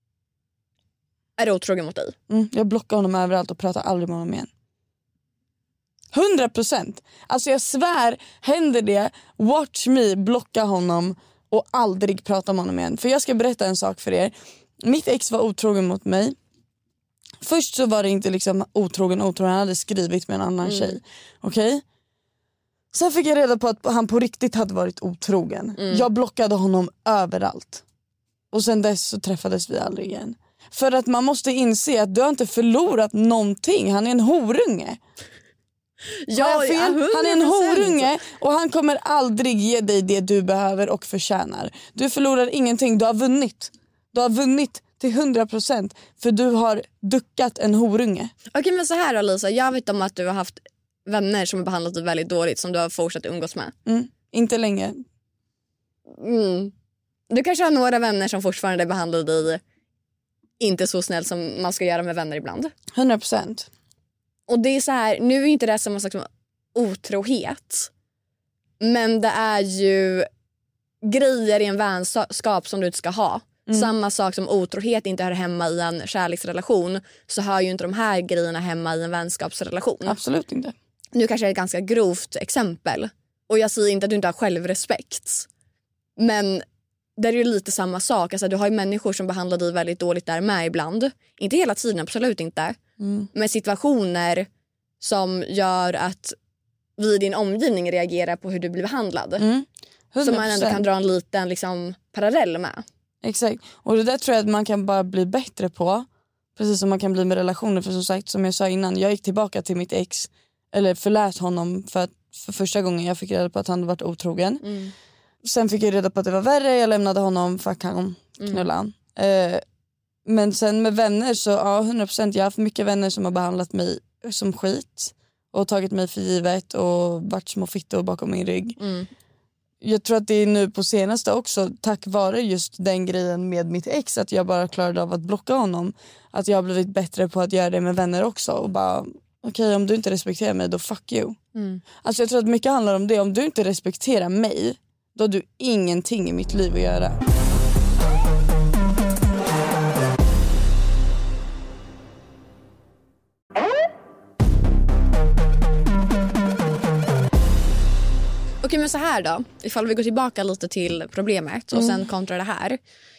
är otrogen mot dig. Mm, jag blockar honom överallt och pratar aldrig med honom igen. Hundra procent. Alltså jag svär, händer det, watch me blocka honom och aldrig prata med honom igen. För jag ska berätta en sak för er. Mitt ex var otrogen mot mig. Först så var det inte liksom otrogen otrogen. Han hade skrivit med en annan mm. tjej. Okej? Okay? Sen fick jag reda på att han på riktigt hade varit otrogen. Mm. Jag blockade honom överallt. Och sen dess så träffades vi aldrig igen. För att man måste inse att du har inte förlorat någonting. Han är en horunge. Ja, har jag fel? ja, han är en horunge och han kommer aldrig ge dig det du behöver och förtjänar. Du förlorar ingenting, du har vunnit. Du har vunnit till hundra procent för du har duckat en horunge. Okej, men så här då, Lisa, jag vet om att du har haft vänner som har behandlat dig väldigt dåligt som du har fortsatt umgås med. Mm, inte länge. Mm. Du kanske har några vänner som fortfarande behandlar dig inte så snällt som man ska göra med vänner ibland. hundra procent. Och det är så här, nu är inte det samma sak som otrohet. Men det är ju grejer i en vänskap som du inte ska ha. Mm. Samma sak som otrohet inte hör hemma i en kärleksrelation, så hör ju inte de här grejerna hemma i en vänskapsrelation. Absolut inte. Nu kanske det är ett ganska grovt exempel. Och jag säger inte att du inte har självrespekt. Men det är ju lite samma sak. Alltså, du har ju människor som behandlar dig väldigt dåligt där med ibland. Inte hela tiden, absolut inte. Mm. Men situationer som gör att vi i din omgivning reagerar på hur du blir behandlad. Mm. Som man ändå kan dra en liten liksom, parallell med. Exakt. Och det där tror jag att man kan bara bli bättre på. Precis som man kan bli med relationer. För som sagt, som jag sa innan, jag gick tillbaka till mitt ex. Eller förlät honom för, att, för första gången jag fick reda på att han hade varit otrogen. Mm. Sen fick jag reda på att det var värre. Jag lämnade honom, fuck han, knulla han. Mm. Eh, men sen med vänner så, ja, hundra procent. Jag har haft mycket vänner som har behandlat mig som skit. Och tagit mig för givet och varit små fittor bakom min rygg. Mm. Jag tror att det är nu på senaste också, tack vare just den grejen med mitt ex, att jag bara klarade av att blocka honom. Att jag har blivit bättre på att göra det med vänner också. Och bara, okej, okay, om du inte respekterar mig, då fuck you. Mm. Alltså jag tror att mycket handlar om det. Om du inte respekterar mig, då har du ingenting i mitt liv att göra. Okej, men så här då. Ifall vi går tillbaka lite till problemet och mm. sen kontra det här.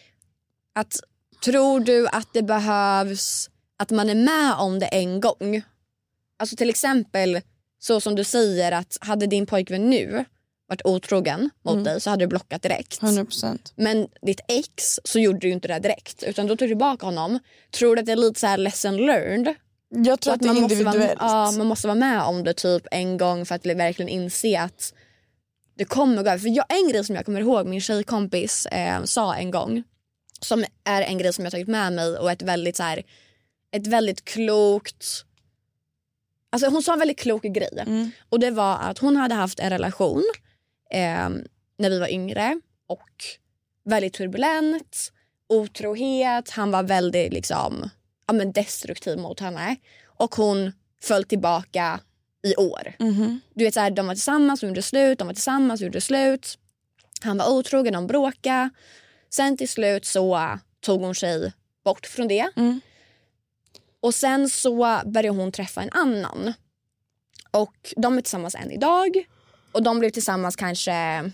Att, tror du att det behövs att man är med om det en gång? Alltså till exempel, så som du säger, att hade din pojkvän nu varit otrogen mot mm. dig så hade du blockat direkt. hundra procent. Men ditt ex så gjorde du inte det direkt, utan då tog du tillbaka honom. Tror du att det är lite så här lesson learned? Jag tror att, att det är man individuellt. Måste vara, ja, man måste vara med om det typ en gång för att verkligen inse att det kommer gå över. För jag, en grej som jag kommer ihåg min tjejkompis eh, sa en gång, som är en grej som jag tagit med mig och ett väldigt så här, ett väldigt klokt, alltså hon sa en väldigt klok grej. Mm. Och det var att hon hade haft en relation eh, när vi var yngre och väldigt turbulent, otrohet, han var väldigt liksom, ja, men destruktiv mot henne och hon föll tillbaka i år. Mm-hmm. Du vet så här, de var tillsammans, de gjorde slut, de var tillsammans, de gjorde slut. Han var otrogen, de bråkade. Sen till slut så tog hon sig bort från det. Mm. Och sen så började hon träffa en annan. Och de är tillsammans än idag. Och de blev tillsammans kanske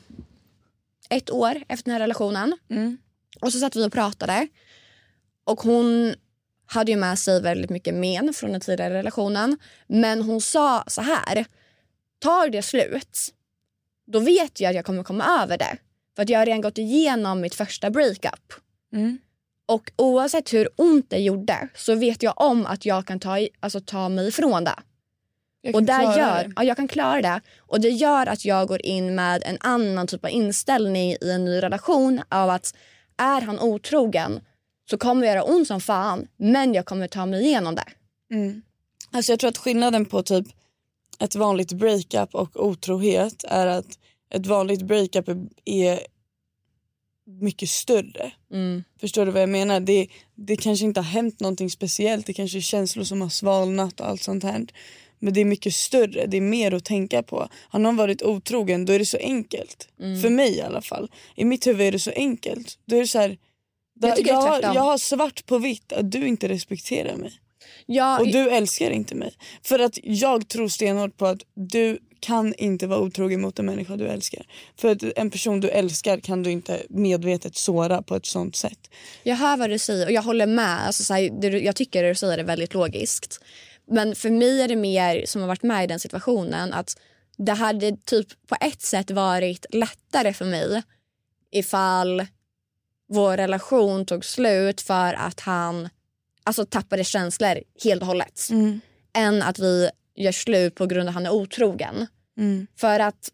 ett år efter den här relationen. Mm. Och så satt vi och pratade. Och hon hade ju med sig väldigt mycket men från den tidigare relationen. Men hon sa så här: tar det slut, då vet jag att jag kommer komma över det. För att jag har redan gått igenom mitt första breakup. Mm. Och oavsett hur ont det gjorde så vet jag om att jag kan ta, alltså, ta mig ifrån det. Jag och där gör, det. Ja, jag kan klara det. Och det gör att jag går in med en annan typ av inställning i en ny relation. Av att är han otrogen, så kommer det göra ont som fan, men jag kommer ta mig igenom det. Mm. Alltså jag tror att skillnaden på typ ett vanligt breakup och otrohet är att ett vanligt breakup är mycket större. Mm. Förstår du vad jag menar? Det, det kanske inte har hänt någonting speciellt. Det kanske är känslor som har svalnat och allt sånt här. Men det är mycket större. Det är mer att tänka på. Har någon varit otrogen, då är det så enkelt. Mm. För mig i alla fall. I mitt huvud är det så enkelt. Då är det så här, då, jag, jag, har, jag har svart på vitt att du inte respekterar mig. Ja, och du älskar inte mig. För att jag tror stenhårt på att du kan inte vara otrogen mot en människa du älskar. För att en person du älskar kan du inte medvetet såra på ett sånt sätt. Jag hör vad du säger och jag håller med. Alltså, så här, det, jag tycker det du säger är väldigt logiskt. Men för mig är det mer som har varit med i den situationen att det hade typ på ett sätt varit lättare för mig ifall vår relation tog slut för att han alltså tappade känslor helt och hållet. Mm. Än att vi gör slut på grund av att han är otrogen. Mm. För att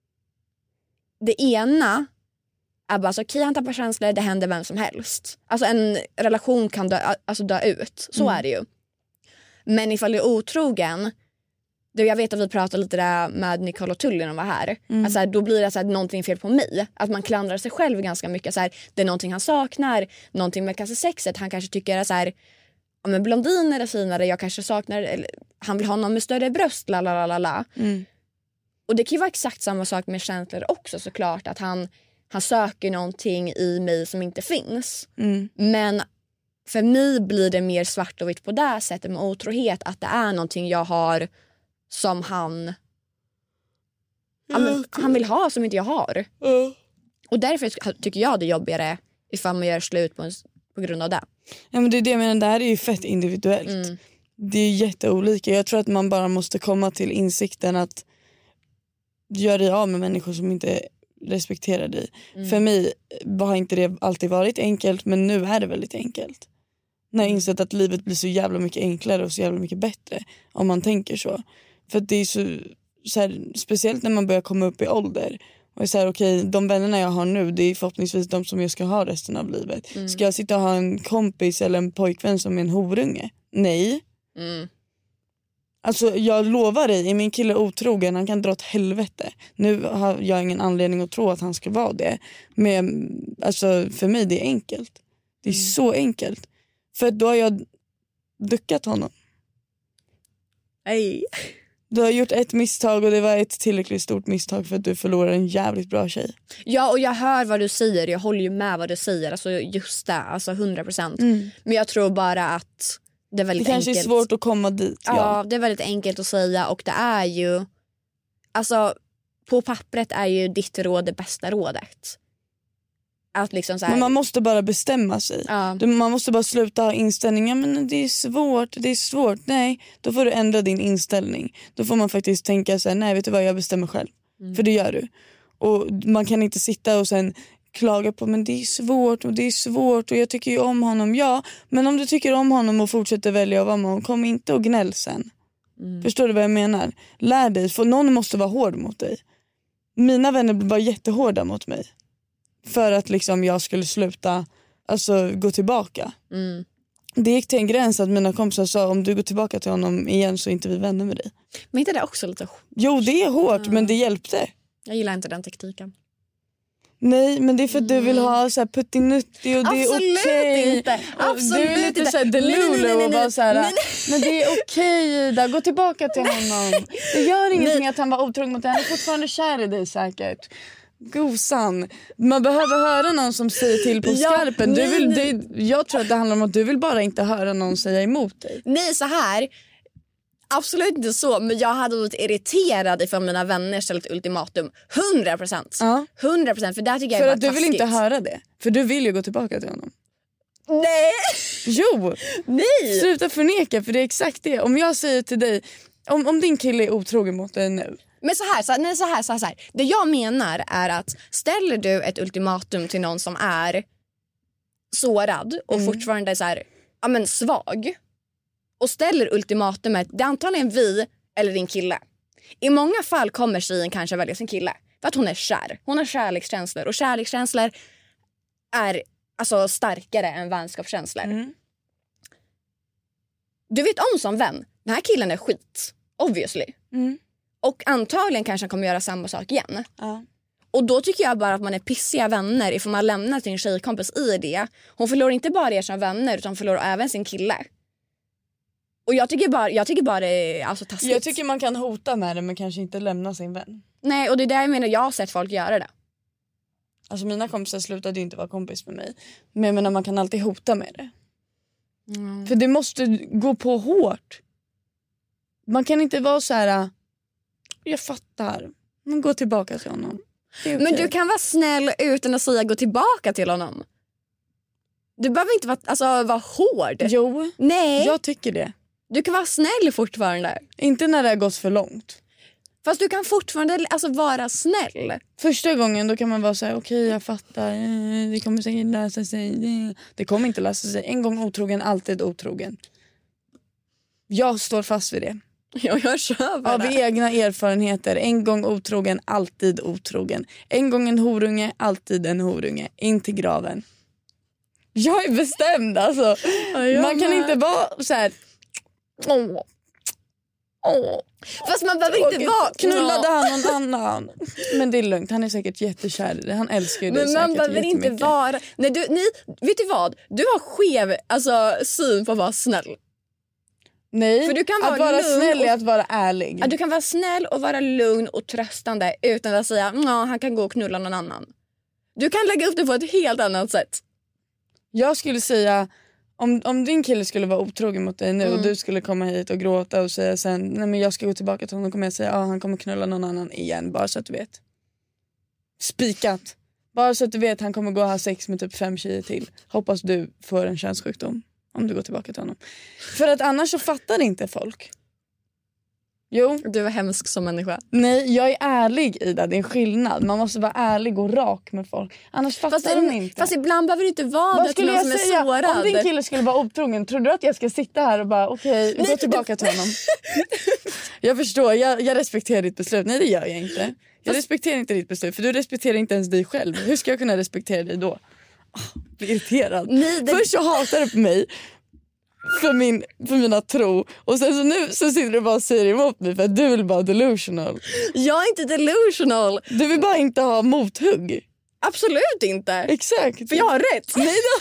det ena är bara så okej, okay, han tappar känslor, det händer vem som helst. Alltså en relation kan dö, alltså dö ut. Så mm. är det ju. Men ifall det är otrogen, då jag vet att vi pratade lite där med Nicole och Tully när de var här. Mm. Alltså, då blir det så här, någonting fel på mig. Att man klandrar sig själv ganska mycket. Så här, det är någonting han saknar. Någonting med kanske sexet. Han kanske tycker att så här, ja, men blondiner är finare. Jag kanske saknar, eller, han vill ha någon med större bröst. Lalalala. Mm. Och det kan ju vara exakt samma sak med känslor också såklart. Att han, han söker någonting i mig som inte finns. Mm. Men för mig blir det mer svart och vitt på det sättet med otrohet. Att det är någonting jag har som han ja, men, han vill ha som inte jag har. Uh. Och därför tycker jag det är jobbigare ifall man gör slut på, en, på grund av det. Ja, men det är det jag menar, det här är ju fett individuellt. Mm. Det är jätteolika. Jag tror att man bara måste komma till insikten att göra dig av med människor som inte respekterar dig. Mm. För mig har inte det alltid varit enkelt, men nu är det väldigt enkelt. När jag insett att livet blir så jävla mycket enklare och så jävla mycket bättre om man tänker så. För att det är så, så här, speciellt när man börjar komma upp i ålder. Och är så här, okej, de vännerna jag har nu, det är förhoppningsvis de som jag ska ha resten av livet. Mm. Ska jag sitta och ha en kompis eller en pojkvän som är en horunge? Nej. Mm. Alltså jag lovar dig, är min kille otrogen, han kan dra åt helvete. Nu har jag ingen anledning att tro att han ska vara det. Men alltså för mig det är enkelt. Det är mm. så enkelt. För då har jag duckat honom. Nej. Du har gjort ett misstag och det var ett tillräckligt stort misstag för att du förlorar en jävligt bra tjej. Ja, och jag hör vad du säger. Jag håller ju med vad du säger. Alltså just det, alltså hundra procent. Mm. Men jag tror bara att det är väldigt det enkelt. Det kanske är svårt att komma dit. Ja. ja, det är väldigt enkelt att säga. Och det är ju, alltså på pappret är ju ditt råd det bästa rådet. Att liksom så här, men man måste bara bestämma sig. Ja. Man måste bara sluta ha inställningar. Men det är svårt, det är svårt. Nej, då får du ändra din inställning. Då får man faktiskt tänka så här, nej vet du vad, jag bestämmer själv. Mm. För det gör du. Och man kan inte sitta och sen klaga på, men det är svårt och det är svårt och jag tycker ju om honom. Ja, men om du tycker om honom och fortsätter välja att vara med honom, kom inte och gnäll sen. Mm. Förstår du vad jag menar? Lär dig, för någon måste vara hård mot dig. Mina vänner blir bara jättehårda mot mig. För att liksom jag skulle sluta, alltså gå tillbaka. Mm. Det gick till en gräns att mina kompisar sa, om du går tillbaka till honom igen så är inte vi vänner med dig. Men inte det också lite hårt? Jo, det är hårt, mm. men det hjälpte. Jag gillar inte den tekniken. Nej, men det är för att du vill ha så här puttinuttig och det absolut är okej. Okay. Inte. Absolut du är lite så här delulu och bara så här, men det är okej, okay, Ida, gå tillbaka till honom. Det gör ingenting nej. Att han var otrogen mot dig. Han är fortfarande kär i dig säkert. Gosan. Man behöver höra någon som säger till på skarpen. Ja, du vill, det, jag tror att det handlar om att du vill bara inte höra någon säga emot dig. Nej, så här. Absolut inte så, men jag hade blivit irriterad ifall mina vänner ställt ultimatum. hundra procent. Ja. hundra procent, för där tycker jag för är att du vill inte höra det. För du vill ju gå tillbaka till honom. Nej. Jo. Nej. Sluta förneka, för det är exakt det. Om jag säger till dig, om, om din kille är otrogen mot dig nu. Men så här, så, nej, så här, så här, så här. Det jag menar är att ställer du ett ultimatum till någon som är sårad och mm. fortfarande så här, ja, men svag och ställer ultimatumet, det är antagligen vi eller din kille. I många fall kommer tjejen kanske välja sin kille för att hon är kär. Hon har kärlekskänslor och kärlekskänslor är alltså, starkare än vänskapskänslor. Mm. Du vet om som vän, den här killen är skit. Obviously. Mm. Och antagligen kanske han kommer göra samma sak igen. Ja. Och då tycker jag bara att man är pissiga vänner ifall man lämnar sin tjejkompis i det. Hon förlorar inte bara er som vänner utan förlorar även sin kille. Och jag tycker bara, jag tycker bara det är alltså, taskigt. Jag tycker man kan hota med det men kanske inte lämna sin vän. Nej, och det är där jag menar, jag har sett folk göra det. Alltså mina kompisar slutade ju inte vara kompis med mig. Men jag menar man kan alltid hota med det. Mm. För det måste gå på hårt. Man kan inte vara så här. Jag fattar. Men gå tillbaka till honom. Det är okej. Men du kan vara snäll utan att säga gå tillbaka till honom. Du behöver inte vara, alltså, vara hård. Jo, Nej, jag tycker det. du kan vara snäll fortfarande. Inte när det har gått för långt. Fast du kan fortfarande alltså, vara snäll. Första gången då kan man vara så här: okej, okay, jag fattar. Eh, Det kommer säkert lösa sig. Det, det kommer inte lösa sig. En gång otrogen, alltid otrogen. Jag står fast vid det. Ja, jag köper Av det. egna erfarenheter. En gång otrogen, alltid otrogen. En gång en horunge, alltid en horunge. In till graven. Jag är bestämd alltså. jag Man kan med. inte vara så här. Åh. Åh. Fast man behöver inte vara... Knullade han någon annan? Men det är lugnt, han är säkert jättekär i det. Han älskar ju det Men man säkert behöver inte jättemycket. vara... Nej, du, ni, vet du vad? Du har skev alltså, syn på att vara snäll. Nej, För du kan att vara vara lugn snäll och- är att vara ärlig. Ja, du kan vara snäll och vara lugn och tröstande utan att säga ja, han kan gå och knulla någon annan. Du kan lägga upp det på ett helt annat sätt. Jag skulle säga, om, om din kille skulle vara otrogen mot dig nu Mm. och du skulle komma hit och gråta och säga sen, nej men jag ska gå tillbaka till honom, kommer jag säga, ja han kommer knulla någon annan igen, bara så att du vet. Spikat. Bara så att du vet, han kommer gå och ha sex med typ fem tjejer till. Hoppas du får en könssjukdom om du går tillbaka till honom. För att annars så fattar inte folk. Jo. Du är hemsk som människa. Nej, jag är ärlig, Ida. Det är en skillnad. Man måste vara ärlig och rak med folk. Annars fattar Fast, de inte. fast ibland behöver det inte vara Vad det till skulle någon jag som är säga? sårad. Om din kille skulle vara otrogen, tror du att jag ska sitta här och bara okej, okay, gå tillbaka till honom? Jag förstår, jag, jag respekterar ditt beslut. Nej, det gör jag inte. Jag respekterar inte ditt beslut, för du respekterar inte ens dig själv. Hur ska jag kunna respektera dig då? Oh, blir irriterad. Nej, det... Först så hatar du på mig för, min, för mina tro. Och sen så nu så sitter du bara och säger emot mig för att du vill bara delusional. Jag är inte delusional. Du vill bara inte ha mothugg. Absolut inte. Exakt. För jag har rätt. Nej då.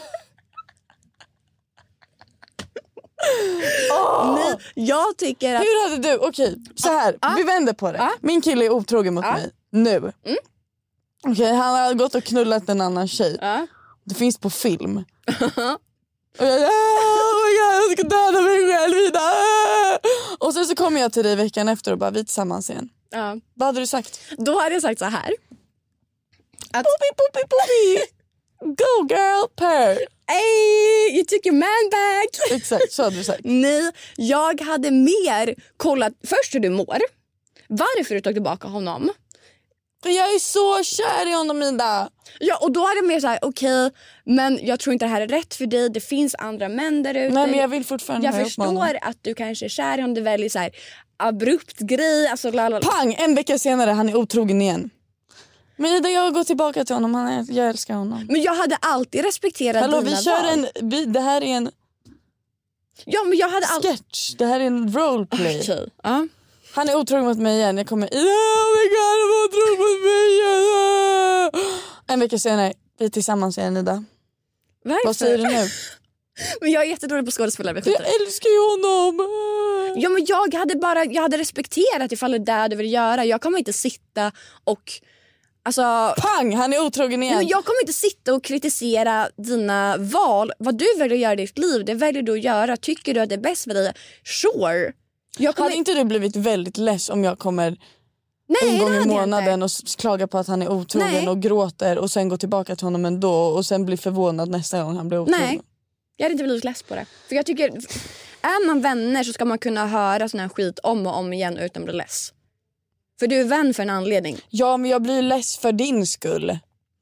Oh. Nej, jag tycker att... Hur hade du, okej, så här, Ah. vi vänder på det. Ah. Min kille är otrogen mot Ah. mig nu. Mm. Okej, han har gått och knullat en annan tjej. Ja. Det finns på film. Och jag, oh my God, jag ska döda mig själv, Ida. Och sen så kommer jag till dig veckan efter och bara, vi är tillsammans igen. Ja. Vad hade du sagt? Då hade jag sagt så här. Att, Poopy, poopy, poopy. Go girl, per. hey, you took your man back. Exakt, så hade du sagt. Nej, jag hade mer kollat först hur du mår. Varför du tog tillbaka honom. För jag är så kär i honom, Ida. Ja, och då hade jag mer så här, okej, okay, men jag tror inte det här är rätt för dig. Det finns andra män där ute. Nej, men jag vill fortfarande Jag ha ihop med honom. förstår att du kanske är kär i honom. Det är väldigt så här abrupt grej. Alltså, lalala. Pang, en vecka senare, han är otrogen igen. Men Ida, jag går tillbaka till honom. Han är, jag älskar honom. Men jag hade alltid respekterat Hallå, dina vi kör val. en... Vi, det här är en Ja, men jag hade alltid... sketch. Det här är en roleplay. Okej. Ja. Han är otrogen mot mig igen. Jag kommer... Oh my God, han var otrogen mot mig igen. En vecka senare, vi är tillsammans igen, Ida. Varför? Vad säger du nu? Men jag är jättedålig på skådespelare. Jag älskar ju honom. Ja, men jag hade bara jag hade respekterat ifall det är det du vill göra. Jag kommer inte sitta och alltså Pang, han är otrogen igen. men jag kommer inte sitta och kritisera dina val. Vad du väljer att göra i ditt liv, det väljer du att göra. Tycker du att det är bäst för dig? Sure. Jag kommer Hade inte du blivit väldigt less om jag kommer Nej, en gång det i hade jag månaden inte. och s- klagar på att han är otrogen Nej. och gråter och sen går tillbaka till honom ändå och sen blir förvånad nästa gång han blir otrogen? Nej. Jag hade inte blivit less på det. För jag tycker är man vänner så ska man kunna höra sån här skit om och om igen utan att bli less. För du är vän för en anledning. Ja, men jag blir less för din skull.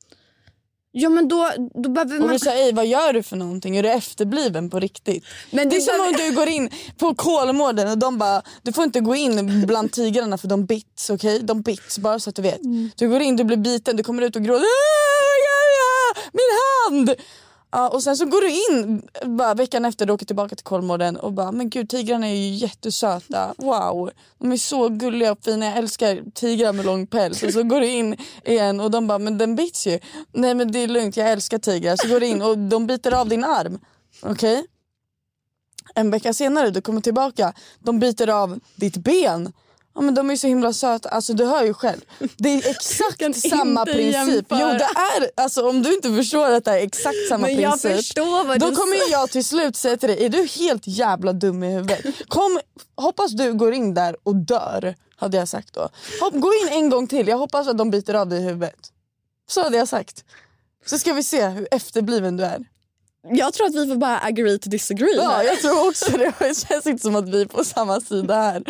Ja, men då, då behöver Och man... du säger, "Ej, vad gör du för någonting? Är du efterbliven på riktigt?" Men Det är du som behöver- om du går in på Kolmården och de bara, du får inte gå in bland tigrarna för de bits, okej? Okay? De bits, bara så att du vet. Mm. Du går in, du blir biten, du kommer ut och gråter. "Ah, ja, ja, min hand! Ja, och sen så går du in bara veckan efter du åker tillbaka till Kolmården och bara, men gud, tigrarna är ju jättesöta. Wow, de är så gulliga och fina. Jag älskar tigrar med lång päls. Och så går du in igen och de bara, men den bits ju. Nej, men det är lugnt, jag älskar tigrar. Så går du in och de biter av din arm. Okej? Okay? En vecka senare, du kommer tillbaka, de biter av ditt ben. Ja, men de är så himla söta. Alltså du hör ju själv. Det är exakt samma princip. Jämföra. Jo, det är, alltså om du inte förstår att det är exakt samma men jag princip. Förstår vad då du kommer ju jag till slut säga till dig, är du helt jävla dum i huvudet? Kom, hoppas du går in där och dör, hade jag sagt då. Hopp, gå in en gång till, jag hoppas att de biter av dig i huvudet. Så hade jag sagt. Så ska vi se hur efterbliven du är. Jag tror att vi får bara agree to disagree. Ja, jag tror också det. Det känns inte som att vi är på samma sida här.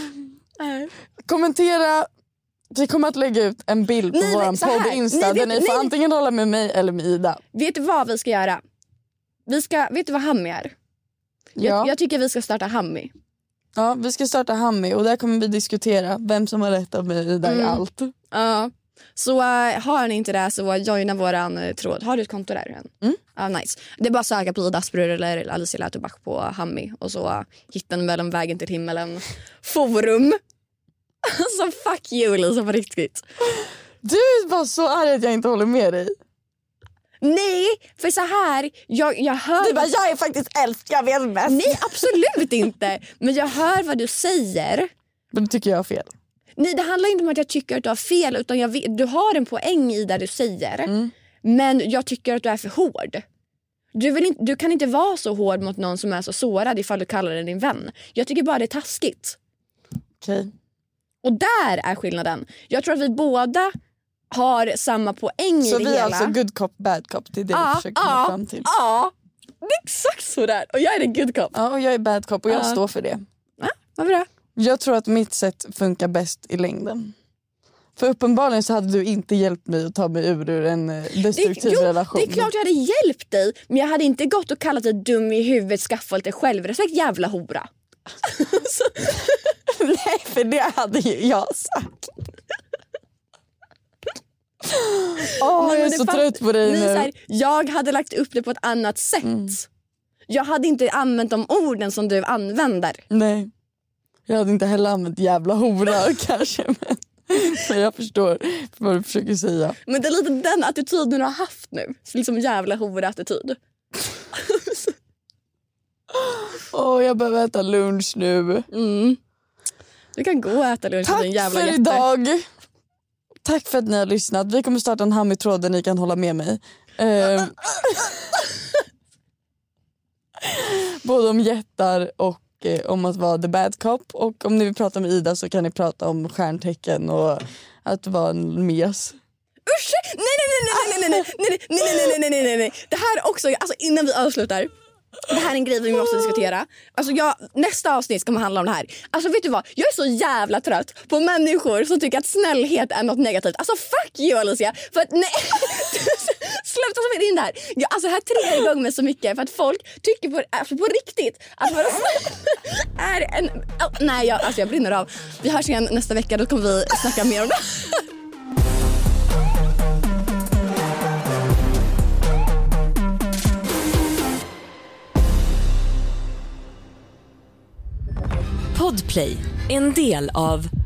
Nej. Kommentera. Vi kommer att lägga ut en bild på nej, våran podd Insta nej, där ni får nej. antingen hålla med mig eller med Ida. Vet du vad vi ska göra? Vi ska, vet du vad Hammi är? Ja. Jag, jag tycker vi ska starta Hammi. Ja, vi ska starta Hammi och där kommer vi diskutera vem som har rätt av mig och Ida mm. i allt. Ja. Så uh, har ni inte det så joina våran uh, tråd. Har du ett konto där än? Mm. Uh, nice. Det är bara att söka på Ida Asperur eller Alicia Lätobach på Hammi. Och så uh, hitta en mellan vägen till himmelen forum. Alltså fuck you Lisa på riktigt. Du är bara så arg att jag inte håller med dig. Nej, för så här jag, jag hör... Du bara, jag är faktiskt äldst, jag vet bäst. Nej, absolut inte. Men jag hör vad du säger. Men du tycker jag har fel. Nej, det handlar inte om att jag tycker att du har fel. Utan jag vet, du har en poäng i det du säger. Mm. Men jag tycker att du är för hård. Du, vill inte, du kan inte vara så hård mot någon som är så sårad ifall du kallar den din vän. Jag tycker bara det är taskigt. Okej. Okay. Och där är skillnaden. Jag tror att vi båda har samma poäng så i det hela. Så vi är alltså good cop, bad cop. Det är det ja, vi försöker komma ja, fram till. Ja, det är exakt så där. Och jag är en good cop. Ja, och jag är bad cop och jag ja. står för det. Ja, vad bra. Jag tror att mitt sätt funkar bäst i längden. För uppenbarligen så hade du inte hjälpt mig att ta mig ur, ur en destruktiv det, jo, relation. Det är klart jag hade hjälpt dig. Men jag hade inte gått och kallat dig dum i huvudet, skaffa lite självrespekt, jävla hora. Nej, för det hade ju jag sagt. Åh, oh, jag är så fatt... trött på dig nu. Så här, jag hade lagt upp det på ett annat sätt. Mm. Jag hade inte använt de orden som du använder. Nej, jag hade inte heller använt jävla hora kanske. Men, men jag förstår vad du försöker säga. Men det är lite den attityden du har haft nu. Liksom jävla hora-attityd. Åh, oh, jag behöver äta lunch nu. Mm. Du kan gå och äta lunch. Tack din jävla för jätte. idag. Tack för att ni har lyssnat. Vi kommer starta en Hammi-tråd där ni kan hålla med mig. Eh, både om jättar och eh, om att vara the bad cop. Och om ni vill prata med Ida så kan ni prata om stjärntecken och att vara en mes. Usch! Nej, nej, nej, nej, nej, nej, nej, nej, nej, nej, nej, nej. Det här också, alltså innan vi avslutar. Det här är en grej vi måste diskutera. Alltså jag, nästa avsnitt ska man handla om det här. Alltså vet du vad, jag är så jävla trött på människor som tycker att snällhet är något negativt. Alltså fuck you Alicia. För att nej, sluta som är in där. Jag, alltså här triggar igång mig så mycket. För att folk tycker på, alltså på riktigt att vara är en oh, nej jag, alltså jag brinner av. Vi hörs igen nästa vecka, då kommer vi snacka mer om det. Podplay, en del av